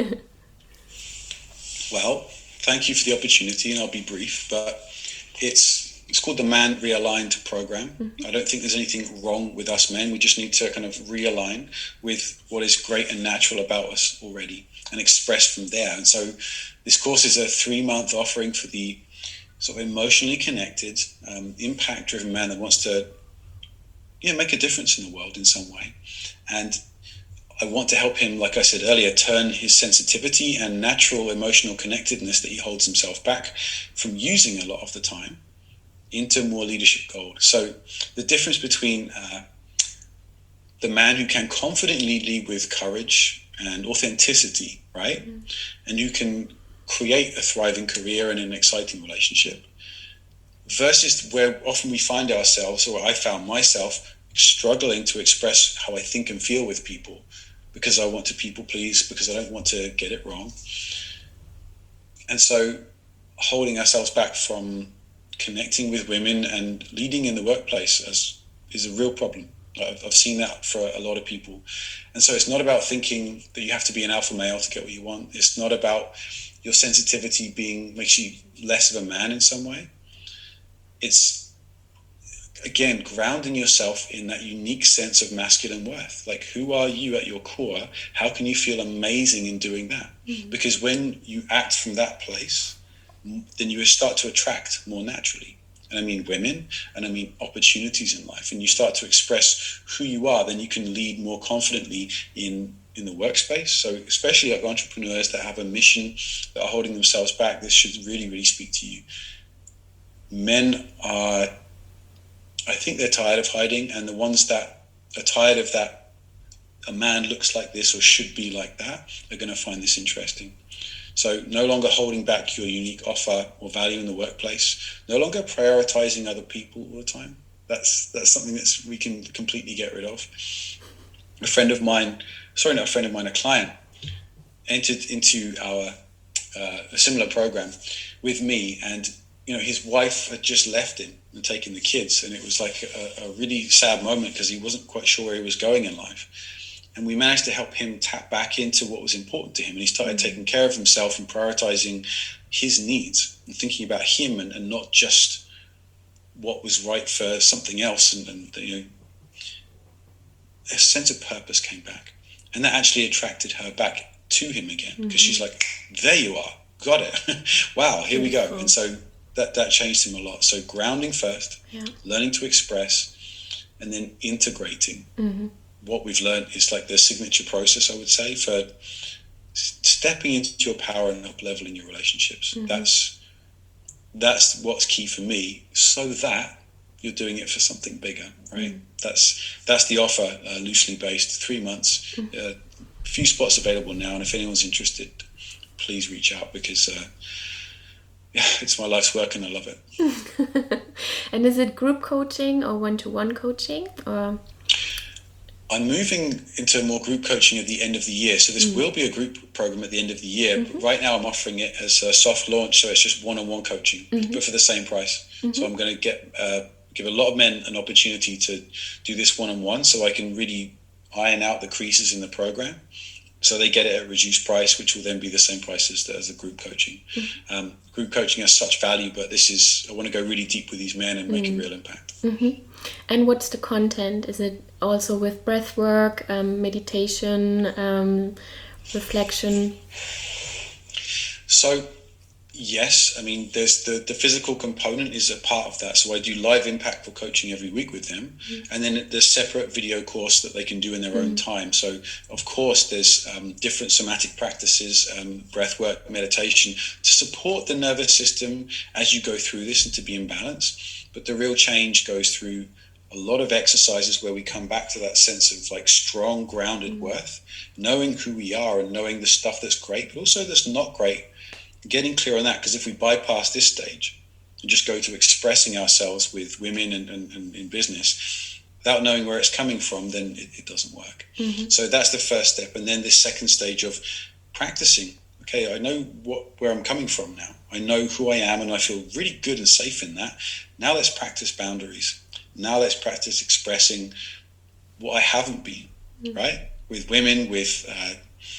Well, thank you for the opportunity, and I'll be brief, but it's it's called the Man Realigned program. Mm-hmm. I don't think there's anything wrong with us men. We just need to kind of realign with what is great and natural about us already and express from there. And so this course is a three-month offering for the sort of emotionally connected, um, impact-driven man that wants to yeah, make a difference in the world in some way. And I want to help him, like I said earlier, turn his sensitivity and natural emotional connectedness that he holds himself back from using a lot of the time into more leadership gold. So the difference between uh, the man who can confidently lead with courage and authenticity, right? Mm-hmm. And who can create a thriving career and an exciting relationship, versus where often we find ourselves, or I found myself, struggling to express how I think and feel with people because I want to people please, because I don't want to get it wrong. And so holding ourselves back from connecting with women and leading in the workplace as, is a real problem. I've, I've seen that for a lot of people. And so it's not about thinking that you have to be an alpha male to get what you want. It's not about your sensitivity being makes you less of a man in some way. It's, again, grounding yourself in that unique sense of masculine worth. Like, who are you at your core? How can you feel amazing in doing that? Mm-hmm. Because when you act from that place, then you start to attract more naturally. And I mean women, and I mean opportunities in life. And you start to express who you are, then you can lead more confidently in, in the workspace. So especially like entrepreneurs that have a mission, that are holding themselves back, this should really, really speak to you. Men are, I think they're tired of hiding, and the ones that are tired of that, a man looks like this or should be like that, are going to find this interesting. So no longer holding back your unique offer or value in the workplace, no longer prioritizing other people all the time. That's that's something that's we can completely get rid of. A friend of mine, sorry, not a friend of mine, a client, entered into our uh, a similar program with me, and you know his wife had just left him and taken the kids, and it was like a, a really sad moment because he wasn't quite sure where he was going in life. And we managed to help him tap back into what was important to him. And he started mm-hmm. taking care of himself and prioritizing his needs and thinking about him and, and not just what was right for something else. And, and you know, a sense of purpose came back. And that actually attracted her back to him again, because mm-hmm. she's like, there you are, got it. Wow, here we go. And so that, that changed him a lot. So grounding first, yeah. learning to express, and then integrating. Mm-hmm. What we've learned is like the signature process, I would say, for stepping into your power and up leveling your relationships. Mm-hmm. That's that's what's key for me, so that you're doing it for something bigger, right? Mm-hmm. That's that's the offer, uh, loosely based, three months, mm-hmm. uh, a few spots available now, and if anyone's interested, please reach out, because uh, yeah, it's my life's work and I love it. And is it group coaching or one-to-one coaching, or? I'm moving into more group coaching at the end of the year. So this mm-hmm. will be a group program at the end of the year. Mm-hmm. But right now I'm offering it as a soft launch. So it's just one-on-one coaching, mm-hmm. but for the same price. Mm-hmm. So I'm going to get uh, give a lot of men an opportunity to do this one-on-one, so I can really iron out the creases in the program. So they get it at a reduced price, which will then be the same price as the, as the group coaching. Mm-hmm. Um, group coaching has such value, but this is, I want to go really deep with these men and make mm-hmm. a real impact. Mm-hmm. And what's the content? Is it also with breath work, um, meditation, um, reflection? So, yes, I mean, there's the, the physical component is a part of that. So I do live impactful coaching every week with them. Mm-hmm. And then there's separate video course that they can do in their mm-hmm. own time. So, of course, there's um, different somatic practices, um, breath work, meditation, to support the nervous system as you go through this and to be in balance. But the real change goes through a lot of exercises where we come back to that sense of like strong, grounded mm-hmm. worth, knowing who we are and knowing the stuff that's great, but also that's not great. Getting clear on that, because if we bypass this stage, and just go to expressing ourselves with women and, and, and in business without knowing where it's coming from, then it, it doesn't work. Mm-hmm. So that's the first step. And then this second stage of practicing. Okay, I know what where I'm coming from now. I know who I am, and I feel really good and safe in that. Now let's practice boundaries. Now let's practice expressing what I haven't been, mm-hmm. right? With women, with uh,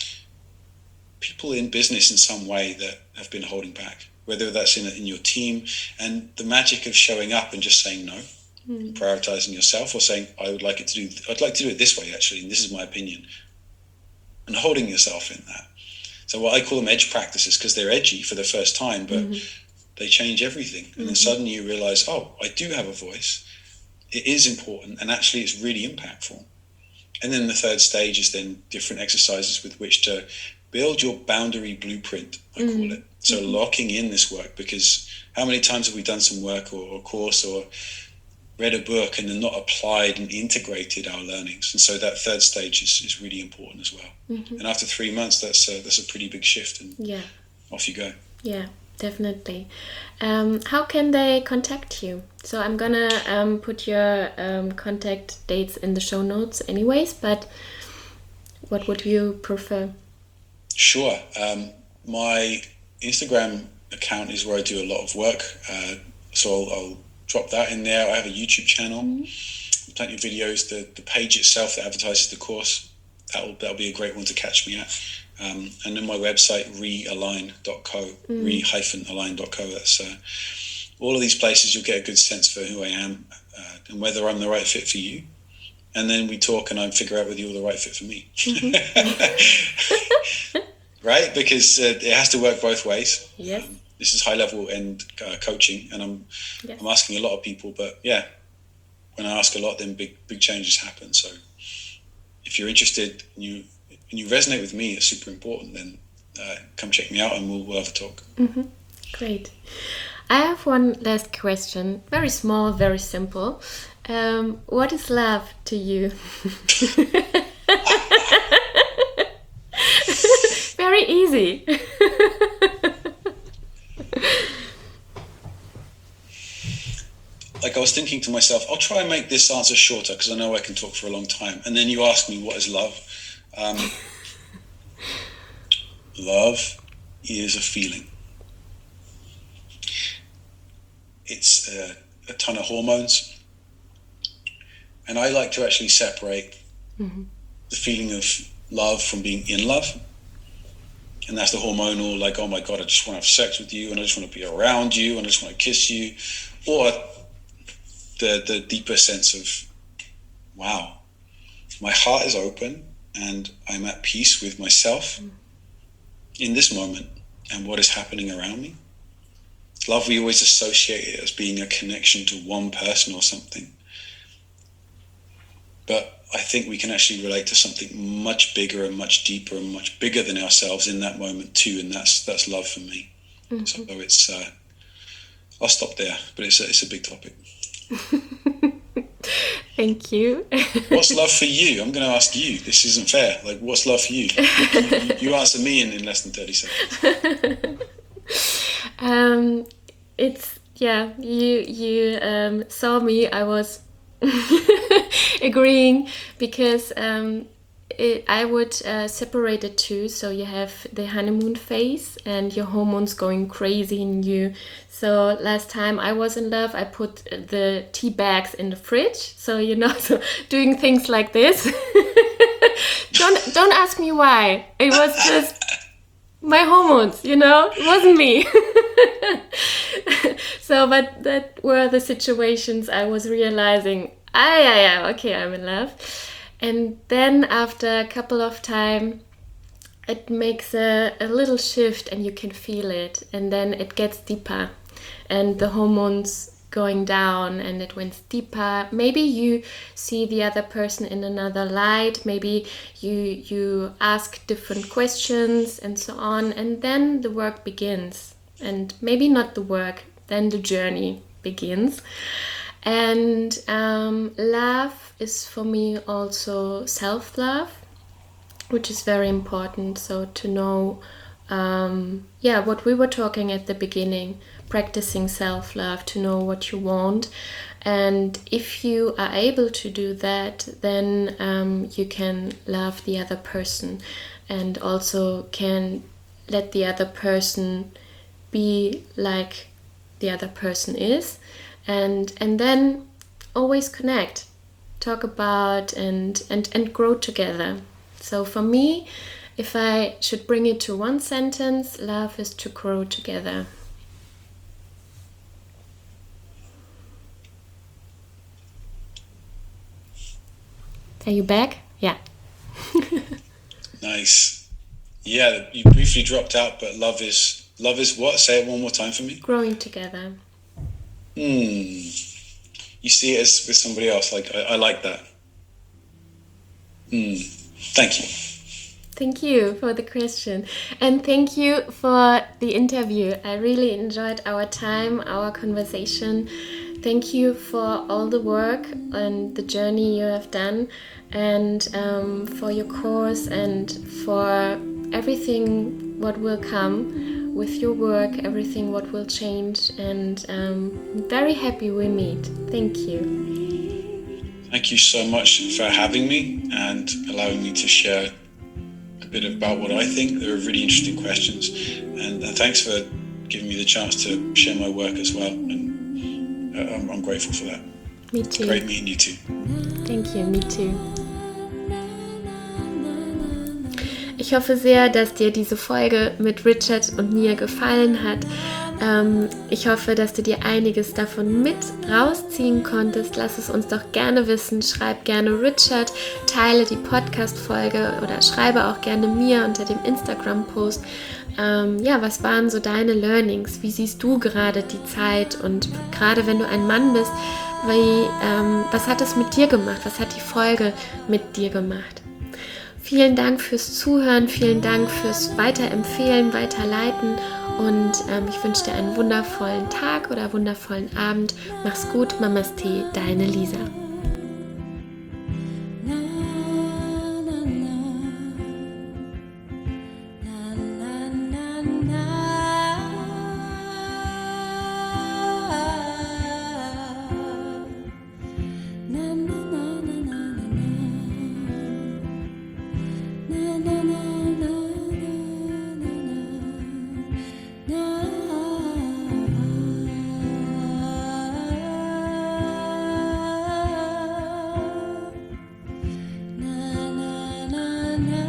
people in business in some way that have been holding back, whether that's in, in your team, and the magic of showing up and just saying no, mm-hmm. prioritizing yourself, or saying, I would like it to do, I'd like to do it this way, actually, and this is my opinion, and holding yourself in that. So what I call them edge practices, because they're edgy for the first time, but mm-hmm. they change everything. And mm-hmm. then suddenly you realize, oh, I do have a voice. It is important, and actually it's really impactful. And then the third stage is then different exercises with which to build your boundary blueprint, I mm-hmm. call it. So mm-hmm. locking in this work, because how many times have we done some work or, or course or read a book and then not applied and integrated our learnings? And so that third stage is, is really important as well. Mm-hmm. And after three months, that's a, that's a pretty big shift, and yeah. off you go. Yeah, definitely. Um, how can they contact you? So I'm gonna um, put your um, contact dates in the show notes anyways, but what would you prefer? Sure. Um, my Instagram account is where I do a lot of work. Uh, so I'll, I'll drop that in there. I have a YouTube channel, mm-hmm. plenty of videos. The the page itself that advertises the course, that'll that'll be a great one to catch me at. Um, and then my website, realign dot co, mm. re-align dot co. That's uh, all of these places. You'll get a good sense for who I am uh, and whether I'm the right fit for you. And then we talk, and I figure out whether you're the right fit for me. Mm-hmm. Right? Because uh, it has to work both ways. Yes. Um, this is high level end uh, coaching, and I'm yes. I'm asking a lot of people. But yeah, when I ask a lot, then big big changes happen. So if you're interested and you and you resonate with me, it's super important. Then uh, come check me out, and we'll, we'll have a talk. Mm-hmm. Great. I have one last question. Very small, very simple. Um, what is love to you? Very easy. Like I was thinking to myself, I'll try and make this answer shorter because I know I can talk for a long time. And then you ask me, what is love? Um, love is a feeling. It's a, a ton of hormones. And I like to actually separate mm-hmm. the feeling of love from being in love. And that's the hormonal, like, oh my God, I just want to have sex with you, and I just want to be around you, and I just want to kiss you. Or the the deeper sense of, wow, my heart is open and I'm at peace with myself mm. in this moment and what is happening around me. Love, we always associate it as being a connection to one person or something. But I think we can actually relate to something much bigger and much deeper and much bigger than ourselves in that moment too, and that's that's love for me. Mm-hmm. So it's, uh, I'll stop there, but it's a, it's a big topic. Thank you. What's love for you? I'm going to ask you. This isn't fair. Like, what's love for you? You, you answer me in, in less than thirty seconds. um, it's, yeah, you, you um, saw me, I was agreeing, because um, it, I would uh, separate the two. So you have the honeymoon phase and your hormones going crazy in you. So last time I was in love, I put the tea bags in the fridge. So, you know, so doing things like this. don't don't ask me why. It was just my hormones, you know, it wasn't me. So, but that were the situations I was realizing, ah, yeah, yeah, okay, I'm in love. And then after a couple of time, it makes a, a little shift and you can feel it. And then it gets deeper and the hormones going down and it went deeper. Maybe you see the other person in another light. Maybe you you ask different questions and so on. And then the work begins. And maybe not the work, then the journey begins. And um, love is for me also self-love, which is very important. So to know, um, yeah, what we were talking at the beginning, practicing self-love, to know what you want. And if you are able to do that, then um, you can love the other person and also can let the other person be like the other person is. And and then always connect, talk about and, and, and grow together. So for me, if I should bring it to one sentence, love is to grow together. Are you back? Yeah. Nice. Yeah, you briefly dropped out, but love is love is what? Say it one more time for me. Growing together. Hmm. You see it as with somebody else. Like I, I like that. Hmm. Thank you. Thank you for the question. And thank you for the interview. I really enjoyed our time, our conversation. Thank you for all the work and the journey you have done, and um, for your course and for everything what will come with your work, everything what will change. And um, I'm very happy we meet. Thank you. Thank you so much for having me and allowing me to share a bit about what I think. They were really interesting questions, and, and thanks for giving me the chance to share my work as well. And uh, I'm, I'm grateful for that. Me too. Great meeting you too. Thank you, me too. Ich hoffe sehr, dass dir diese Folge mit Richard und mir gefallen hat. Ähm, ich hoffe, dass du dir einiges davon mit rausziehen konntest. Lass es uns doch gerne wissen. Schreib gerne Richard, teile die Podcast-Folge oder schreibe auch gerne mir unter dem Instagram-Post. Ähm, ja, was waren so deine Learnings? Wie siehst du gerade die Zeit? Und gerade wenn du ein Mann bist, wie, ähm, was hat es mit dir gemacht? Was hat die Folge mit dir gemacht? Vielen Dank fürs Zuhören, vielen Dank fürs Weiterempfehlen, Weiterleiten und ähm, ich wünsche dir einen wundervollen Tag oder wundervollen Abend. Mach's gut, Mamas Tee, deine Lisa. Na